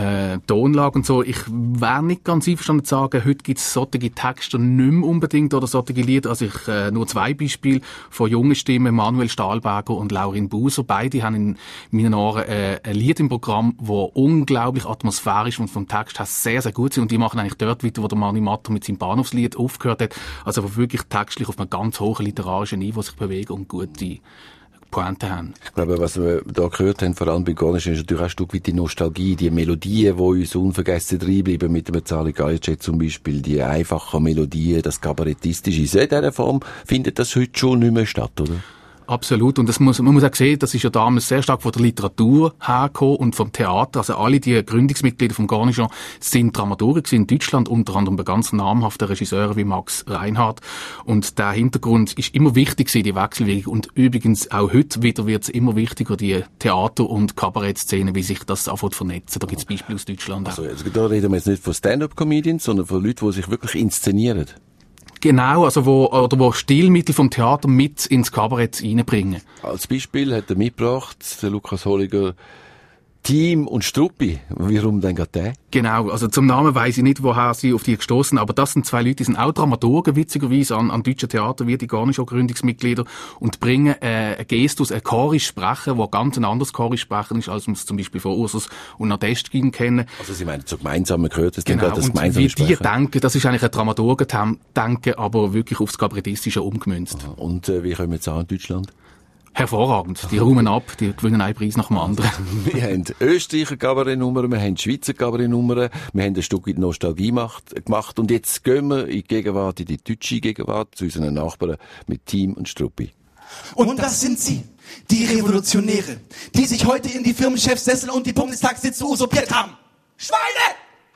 Tonlage und so. Ich wäre nicht ganz einverstanden zu sagen, heute gibt es solche Texte nicht mehr unbedingt oder solche Lieder. Also ich nur 2 Beispiele von jungen Stimmen, Manuel Stahlberger und Laurin Buser. Beide haben in meinen Ohren ein Lied im Programm, das unglaublich atmosphärisch und vom Text her sehr, sehr gut ist. Und die machen eigentlich dort weiter, wo der Mani Matter mit seinem Bahnhofslied aufgehört hat. Also wo wirklich textlich auf einem ganz hohen literarischen Niveau sich bewegen und gute Pointe haben. Ich glaube, was wir da gehört haben, vor allem bei Cornichon, ist natürlich auch ein Stück weit die Nostalgie, die Melodien, die uns unvergessen reinbleiben, mit dem Zali Gajce zum Beispiel, die einfachen Melodien, das Kabarettistische. In dieser Form findet das heute schon nicht mehr statt, oder? Absolut. Und man muss auch sehen, das ist ja damals sehr stark von der Literatur hergekommen und vom Theater. Also alle die Gründungsmitglieder vom Cornichon sind Dramaturgen in Deutschland, unter anderem bei ganz namhaften Regisseuren wie Max Reinhardt. Und der Hintergrund ist immer wichtig gewesen, die Wechselwirkung. Und übrigens auch heute wieder wird es immer wichtiger, die Theater- und Kabarettszene, wie sich das anfängt zu vernetzen. Da gibt es Beispiele aus Deutschland auch. Also da reden wir jetzt nicht von Stand-up-Comedians, sondern von Leuten, die sich wirklich inszenieren. Genau, also wo Stilmittel vom Theater mit ins Kabarett reinbringen. Als Beispiel hat er mitgebracht, der Lukas Holliger, Team und Struppi. Warum denn gerade der? Genau, also zum Namen weiss ich nicht, woher sie auf die gestoßen, aber das sind 2 Leute, die sind auch Dramaturgen, witzigerweise, an deutschen Theater, wie die Cornichon Gründungsmitglieder, und bringen einen Gestus, ein chorisch Sprechen, wo ganz ein anderes chorisch Sprechen ist, als wir es zum Beispiel von Ursus und Nadestkin kennen. Also Sie meinen, so gemeinsam gehört es genau, dann das und gemeinsame wie Sprechen? die denken, das ist eigentlich ein Dramaturgen-Denken, aber wirklich aufs Kabarettistische umgemünzt. Aha. Und wie kommen wir jetzt an in Deutschland? Hervorragend. Die räumen ab, die gewinnen einen Preis nach dem anderen. Wir haben Österreicher Kabarettnummern, wir haben Schweizer Kabarettnummern, wir haben ein Stück weit Nostalgie gemacht und jetzt gehen wir in die Gegenwart, in die deutsche Gegenwart, zu unseren Nachbarn mit Team und Struppi. Und das sind sie, die Revolutionäre, die sich heute in die Firmenchefsessel und die Bundestagssitze usurpiert haben. Schweine!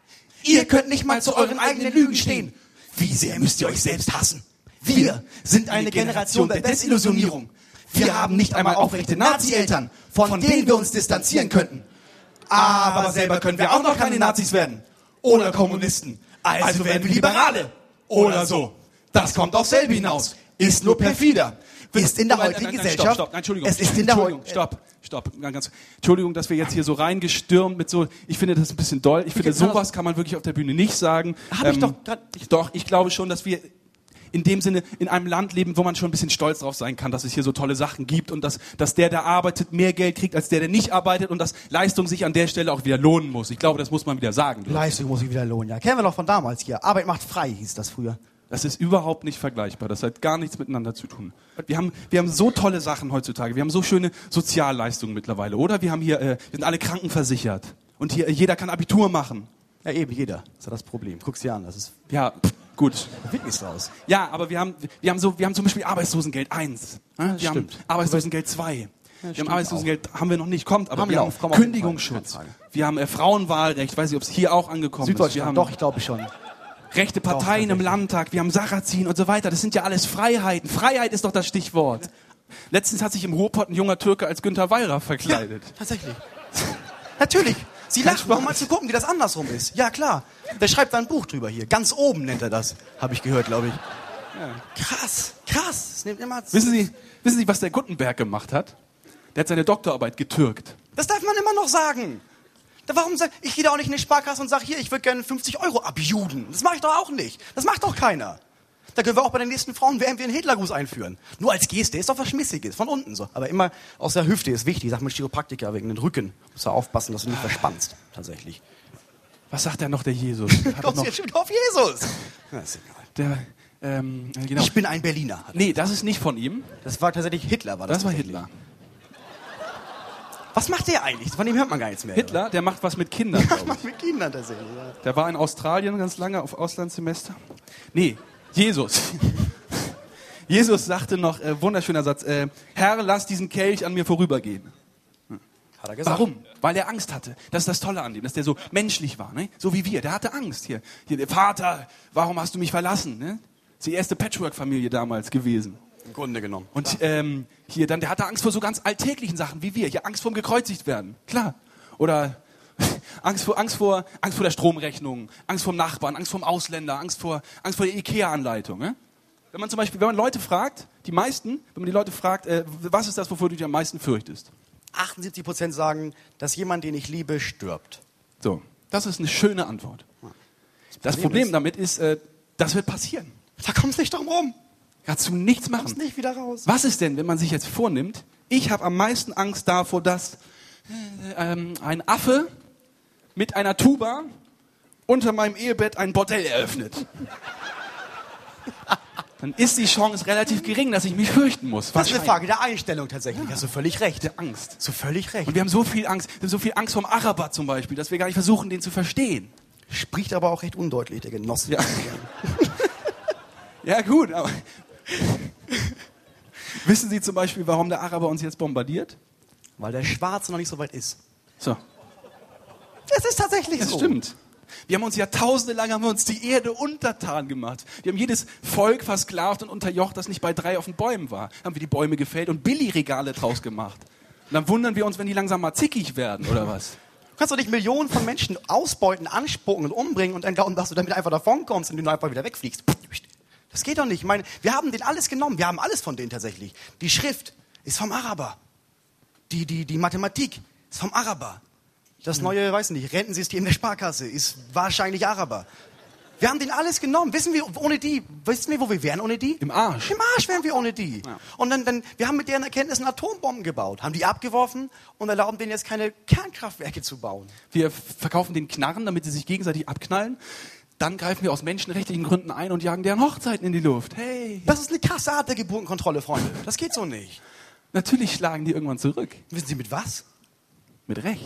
Ihr könnt nicht mal zu euren eigenen Lügen stehen. Wie sehr müsst ihr euch selbst hassen? Wir sind eine Generation der Desillusionierung. Wir haben nicht einmal aufrechte Nazi-Eltern, von denen wir uns distanzieren könnten. Aber selber können wir auch noch keine Nazis werden. Oder Kommunisten. Also werden wir Liberale. Oder so. Das kommt auf selbe hinaus. Ist nur perfider. Ist in der heutigen Gesellschaft. Stopp, Entschuldigung. Es ist in der heutigen. Stopp. Entschuldigung, dass wir jetzt hier so reingestürmt mit so. Ich finde das ein bisschen doll. Ich finde, sowas kann man wirklich auf der Bühne nicht sagen. Doch, ich glaube schon, dass wir in dem Sinne in einem Land leben, wo man schon ein bisschen stolz drauf sein kann, dass es hier so tolle Sachen gibt und dass der arbeitet, mehr Geld kriegt, als der nicht arbeitet und dass Leistung sich an der Stelle auch wieder lohnen muss. Ich glaube, das muss man wieder sagen. Leistung muss sich wieder lohnen, ja. Kennen wir noch von damals hier. Arbeit macht frei, hieß das früher. Das ist überhaupt nicht vergleichbar. Das hat gar nichts miteinander zu tun. Wir haben so tolle Sachen heutzutage. Wir haben so schöne Sozialleistungen mittlerweile, oder? Wir sind alle krankenversichert. Und hier, jeder kann Abitur machen. Ja, eben, jeder. Das ist ja das Problem. Guck's dir an, das ist... Ja, gut. Wirklich so aus. Ja, aber wir haben zum Beispiel Arbeitslosengeld 1. Wir haben Arbeitslosengeld 2. Wir haben Arbeitslosengeld, haben wir noch nicht, kommt, aber wir haben Kündigungsschutz. Wir haben Frauenwahlrecht, weiß nicht, ob es hier auch angekommen ist. Wir haben doch, ich glaube schon. Rechte Parteien im Landtag, wir haben Sarrazin und so weiter. Das sind ja alles Freiheiten. Freiheit ist doch das Stichwort. Letztens hat sich im Ruhrpott ein junger Türke als Günther Wallraff verkleidet. Ja, tatsächlich. Natürlich. Sie lachen, um mal zu gucken, wie das andersrum ist. Ja, klar. Der schreibt da ein Buch drüber hier. Ganz oben nennt er das. Habe ich gehört, glaube ich. Ja. Krass. Das nimmt immer... Wissen Sie, was der Gutenberg gemacht hat? Der hat seine Doktorarbeit getürkt. Das darf man immer noch sagen. Warum ich gehe da auch nicht in die Sparkasse und sage, hier, ich würde gerne 50 € abjuden. Das mache ich doch auch nicht. Das macht doch keiner. Da können wir auch bei den nächsten Frauen werden wir einen Hitlergruß einführen. Nur als Geste, ist doch was Schmissiges, von unten so. Aber immer aus der Hüfte ist wichtig, sagt man Chiropraktiker, wegen den Rücken. Muss da aufpassen, dass du nicht verspannst, tatsächlich. Was sagt denn noch der Jesus? Kommst du jetzt schon auf Jesus? Das ist egal. Genau. Ich bin ein Berliner. Nee, das ist nicht von ihm. Das war tatsächlich Hitler. Das war Hitler. Was macht der eigentlich? Von dem hört man gar nichts mehr. Hitler, der macht was mit Kindern, Der macht mit Kindern tatsächlich, ja. Der war in Australien ganz lange auf Auslandssemester. Nee, Jesus. Jesus sagte noch, wunderschöner Satz, Herr, lass diesen Kelch an mir vorübergehen. Hat er gesagt. Warum? Weil er Angst hatte. Das ist das Tolle an ihm, dass der so menschlich war, ne? So wie wir. Der hatte Angst. Hier der Vater, warum hast du mich verlassen? Ne? Das ist die erste Patchwork-Familie damals gewesen. Im Grunde genommen. Und hier dann, der hatte Angst vor so ganz alltäglichen Sachen wie wir. Hier Angst vorm gekreuzigt werden. Klar. Oder Angst vor der Stromrechnung, Angst vor dem Nachbarn, Angst vor dem Ausländer, Angst vor der Ikea-Anleitung. Ne? Wenn man Leute fragt, was ist das, wovor du dich am meisten fürchtest? 78% sagen, dass jemand, den ich liebe, stirbt. So, das ist eine schöne Antwort. Das Problem damit ist, das wird passieren. Da kommst du nicht drum rum. Kannst du nichts machen. Kommst nicht wieder raus. Was ist denn, wenn man sich jetzt vornimmt, ich habe am meisten Angst davor, dass ein Affe mit einer Tuba unter meinem Ehebett ein Bordell eröffnet. Dann ist die Chance relativ gering, dass ich mich fürchten muss. Das ist eine Frage der Einstellung tatsächlich. Ja. Hast du völlig recht. Der Angst. Hast du völlig recht. Und wir haben so viel Angst vom Araber zum Beispiel, dass wir gar nicht versuchen, den zu verstehen. Spricht aber auch recht undeutlich, der Genosse. Ja, ja gut, aber wissen Sie zum Beispiel, warum der Araber uns jetzt bombardiert? Weil der Schwarze noch nicht so weit ist. So. Das ist tatsächlich so. Das stimmt. Wir haben uns Jahrtausende lang die Erde untertan gemacht. Wir haben jedes Volk versklavt und unterjocht, das nicht bei 3 auf den Bäumen war. Haben wir die Bäume gefällt und Billigregale draus gemacht. Und dann wundern wir uns, wenn die langsam mal zickig werden, oder was? Du kannst doch nicht Millionen von Menschen ausbeuten, anspucken und umbringen und dann glauben, dass du damit einfach davonkommst und du einfach wieder wegfliegst. Das geht doch nicht. Ich meine, wir haben denen alles genommen. Wir haben alles von denen tatsächlich. Die Schrift ist vom Araber. Die Mathematik ist vom Araber. Das neue, weiß nicht, Rentensystem der Sparkasse ist wahrscheinlich Araber. Wir haben denen alles genommen. Wissen wir, wo wir wären ohne die? Im Arsch. Im Arsch wären wir ohne die. Ja. Und dann, wir haben mit deren Erkenntnissen Atombomben gebaut, haben die abgeworfen und erlauben denen jetzt keine Kernkraftwerke zu bauen. Wir verkaufen den Knarren, damit sie sich gegenseitig abknallen. Dann greifen wir aus menschenrechtlichen Gründen ein und jagen deren Hochzeiten in die Luft. Hey. Das ist eine krasse Art der Geburtenkontrolle, Freunde. Das geht so nicht. Natürlich schlagen die irgendwann zurück. Wissen Sie mit was? Mit Recht.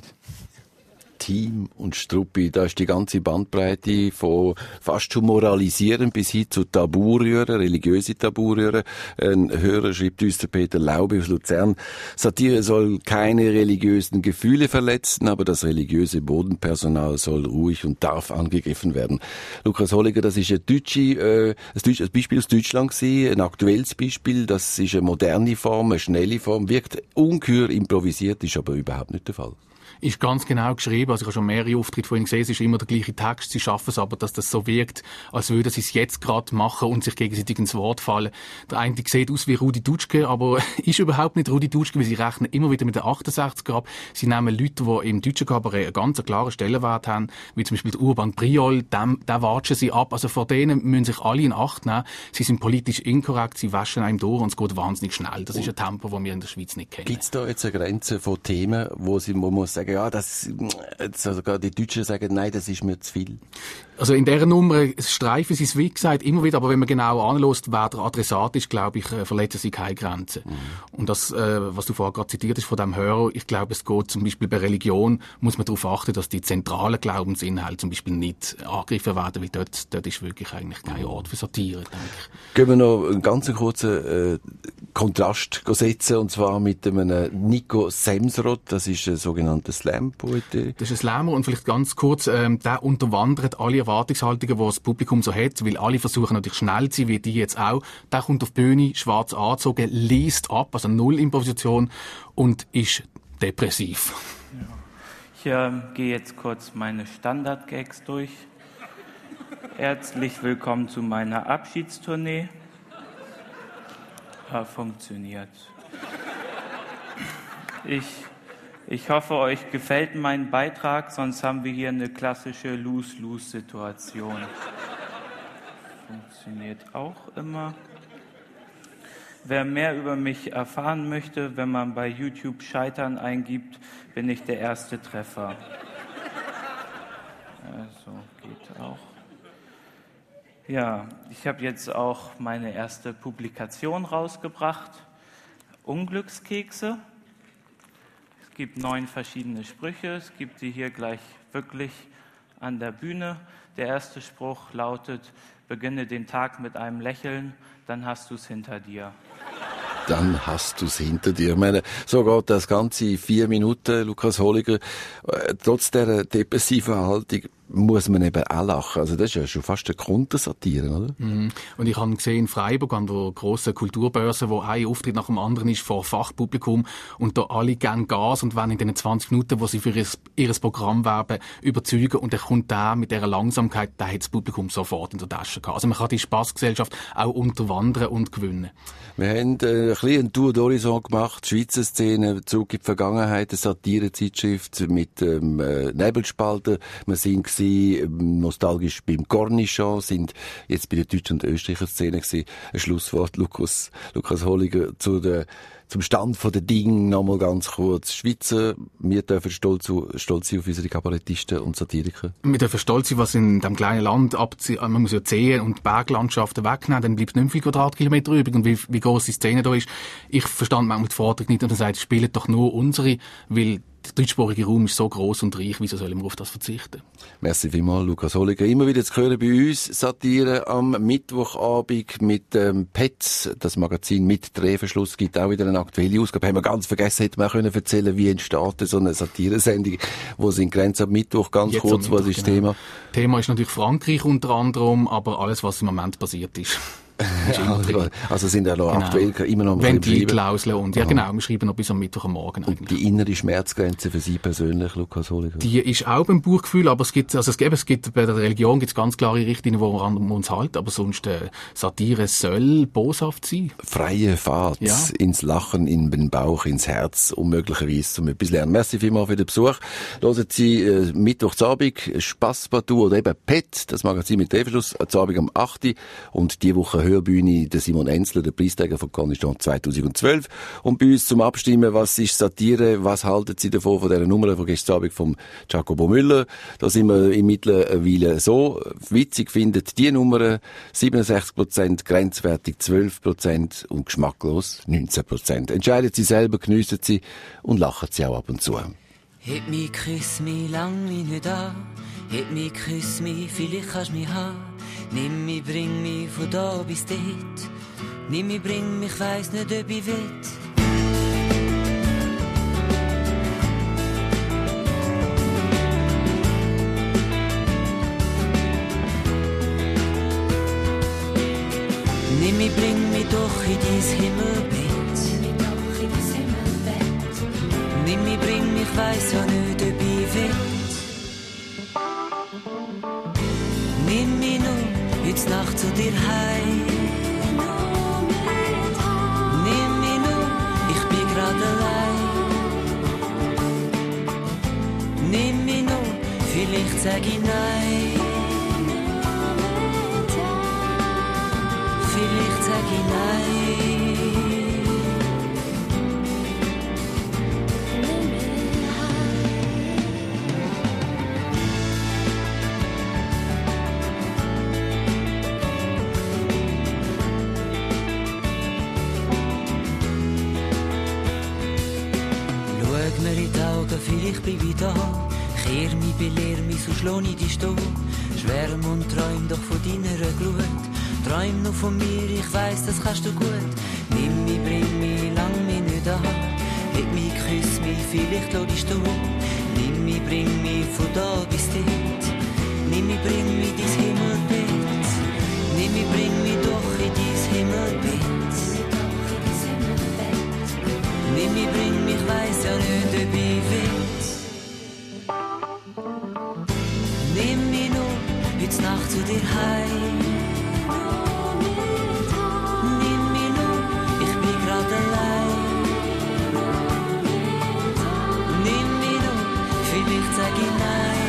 Team und Struppi, da ist die ganze Bandbreite von fast schon moralisieren bis hin zu Taburühren, religiöse Taburühren. Ein Hörer schreibt uns, der Peter Laube aus Luzern, Satire soll keine religiösen Gefühle verletzen, aber das religiöse Bodenpersonal soll ruhig und darf angegriffen werden. Lukas Holliger, das ist ein Beispiel aus Deutschland gewesen, ein aktuelles Beispiel, das ist eine moderne Form, eine schnelle Form, wirkt ungeheuer improvisiert, ist aber überhaupt nicht der Fall. Ist ganz genau geschrieben. Also ich habe schon mehrere Auftritte von Ihnen gesehen. Es ist immer der gleiche Text. Sie schaffen es aber, dass das so wirkt, als würden sie es jetzt gerade machen und sich gegenseitig ins Wort fallen. Der eine sieht aus wie Rudi Dutschke, aber ist überhaupt nicht Rudi Dutschke, weil sie rechnen immer wieder mit den 68er ab. Sie nehmen Leute, die im deutschen Kabarett einen ganz klaren Stellenwert haben, wie zum Beispiel Urban Priol, den watschen sie ab. Also vor denen müssen sich alle in Acht nehmen. Sie sind politisch inkorrekt, sie waschen einem durch und es geht wahnsinnig schnell. Das ist ein Tempo, das wir in der Schweiz nicht kennen. Gibt es da jetzt eine Grenze von Themen, wo man muss sagen, ja, sogar die Deutschen sagen, nein, das ist mir zu viel? Also in dieser Nummer streifen sie es, wie gesagt, immer wieder, aber wenn man genau anlässt, wer der Adressat ist, glaube ich, verletzen sie keine Grenzen. Und das, was du vorher gerade zitiert hast von dem Hörer, ich glaube, es geht zum Beispiel bei Religion, muss man darauf achten, dass die zentralen Glaubensinhalte zum Beispiel nicht angegriffen werden, weil dort ist wirklich eigentlich kein Ort für Satire, denke ich. Gehen wir noch einen ganz kurzen Kontrast setzen, und zwar mit einem Nico Semsrott, das ist ein sogenannter Slam-Poet. Das ist ein Slammer und vielleicht ganz kurz, der unterwandert alle Erwartungshaltungen, die das Publikum so hat, weil alle versuchen natürlich schnell zu sein, wie die jetzt auch. Der kommt auf die Bühne, schwarz angezogen, liest ab, also null Improvisation und ist depressiv. Ja. Ich gehe jetzt kurz meine Standard-Gags durch. Herzlich willkommen zu meiner Abschiedstournee. Funktioniert. Ich hoffe, euch gefällt mein Beitrag, sonst haben wir hier eine klassische Lose-Lose-Situation. Funktioniert auch immer. Wer mehr über mich erfahren möchte, wenn man bei YouTube Scheitern eingibt, bin ich der erste Treffer. Also geht auch. Ja, ich habe jetzt auch meine erste Publikation rausgebracht. Unglückskekse. Es gibt 9 verschiedene Sprüche. Es gibt sie hier gleich wirklich an der Bühne. Der erste Spruch lautet: Beginne den Tag mit einem Lächeln, dann hast du's hinter dir. Dann hast du's hinter dir. Ich meine, so geht das Ganze 4 Minuten, Lukas Holliger. Trotz dieser depressiven Haltung muss man eben auch lachen. Also das ist ja schon fast eine Kontersatire, oder? Mhm. Und ich habe gesehen in Freiburg an der grossen Kulturbörse, wo ein Auftritt nach dem anderen ist vor Fachpublikum und da alle geben Gas und wollen in den 20 Minuten, wo sie für ihr Programm werben, überzeugen, und dann kommt der mit dieser Langsamkeit, der hat das Publikum sofort in der Tasche gehabt. Also man kann die Spassgesellschaft auch unterwandern und gewinnen. Wir haben ein bisschen einen Tour d'Horizon gemacht, Schweizer Szene, Zurück in die Vergangenheit, eine Satire-Zeitschrift mit Nebelspalter. Wir sind nostalgisch beim Cornichon, sind jetzt bei der deutschen und österreichischen Szene gewesen. Ein Schlusswort, Lukas Holliger, zum Stand der Dinge nochmal ganz kurz. Schweizer, wir dürfen stolz sein auf unsere Kabarettisten und Satiriker. Wir dürfen stolz sein, was in diesem kleinen Land man muss ja Seen und Berglandschaften wegnehmen, dann bleibt nicht mehr viel Quadratkilometer übrig, und wie gross die Szene da ist. Ich verstand manchmal die Forderung nicht, und er sagt, spielt doch nur unsere, weil der deutschsprachige Raum ist so gross und reich, wieso sollen wir auf das verzichten? Merci vielmals, Lukas Holliger. Immer wieder zu hören bei uns, Satire am Mittwochabend mit Petz, das Magazin mit Drehverschluss, gibt auch wieder eine aktuelle Ausgabe. Haben wir ganz vergessen, hätte man können erzählen, wie entsteht so eine Satiresendung, wo sind Grenzen am Mittwoch, ganz jetzt kurz, was ist das Thema? Thema ist natürlich Frankreich unter anderem, aber alles, was im Moment passiert ist. Ja, also sind ja noch aktuell immer noch Ventilklauseln und genau, wir schreiben noch bis am Mittwoch am Morgen eigentlich. Und die innere Schmerzgrenze für Sie persönlich, Lukas Holliger? Die ist auch beim Bauchgefühl, aber es gibt bei der Religion gibt's ganz klare Richtlinien, woran wir uns halten, aber sonst Satire soll boshaft sein. Freie Fahrt ins Lachen, in den Bauch, ins Herz, um möglicherweise zum etwas lernen. Merci vielmals für den Besuch. Hören Sie Mittwochsabend Spasspartout oder eben PET, das Magazin mit Drehverschluss, Abend am 8. und die Woche Hörbühne, der Simon Enzler, der Preisträger von Cornichon 2012. Und bei uns zum Abstimmen, was ist Satire, was halten Sie davon, von dieser Nummer von gestern Abend vom Jacobo Müller? Da sind wir in mittlerweile so. Witzig findet die Nummer 67%, grenzwertig 12% und geschmacklos 19%. Entscheiden Sie selber, geniessen Sie und lachen Sie auch ab und zu. Heb mich, küss mich, lang mich nicht an. Heb mich, küss mich, vielleicht kannst du mich haben. Nimm mich, bring mich von da bis dort. Nimm mich, bring mich, weiss nicht, ob ich will. Nimm mich, bring mich doch in dein Himmelbett. Nimm mich, bring mich, weiss ja nicht, ob ich will. Nimm mich nur heute Nacht zu dir heim. Nimm mich nur, ich bin grad allein. Nimm mich nur, vielleicht sag ich nein. Vielleicht sag ich nein. Vielleicht bleib ich da, kehr mich, belehr mich, so schlau ich dich stehen. Schwärm und träum doch von deiner Glut. Träum nur von mir, ich weiss, das kannst du gut. Nimm mich, bring mich, lang mich nicht an. Heb mich, küss mich, vielleicht lass dich stehen. Nimm mich, bring mich von da bis dort. Nimm mich, bring mich dein Himmelbett. Nimm mich, bring mich doch in dein Himmelbett. Nimm mich, bring mich, weiss ja nicht, ob ich will. Nimm mich nur heute Nacht zu dir heim. Nimm mich nur, ich bin grad allein. Nimm mich nur, vielleicht sag ich nein.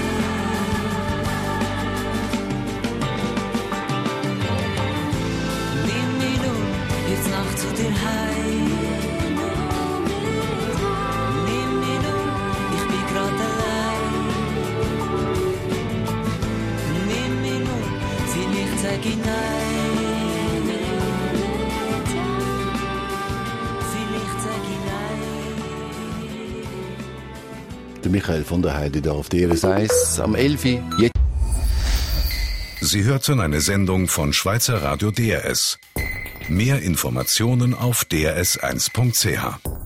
Nimm mich nur heute Nacht zu dir heim. Sag ich nein. Vielleicht sag ich nein. Der Michael von der Heide da auf der RS1 am 11. Sie hörten eine Sendung von Schweizer Radio DRS. Mehr Informationen auf drs1.ch.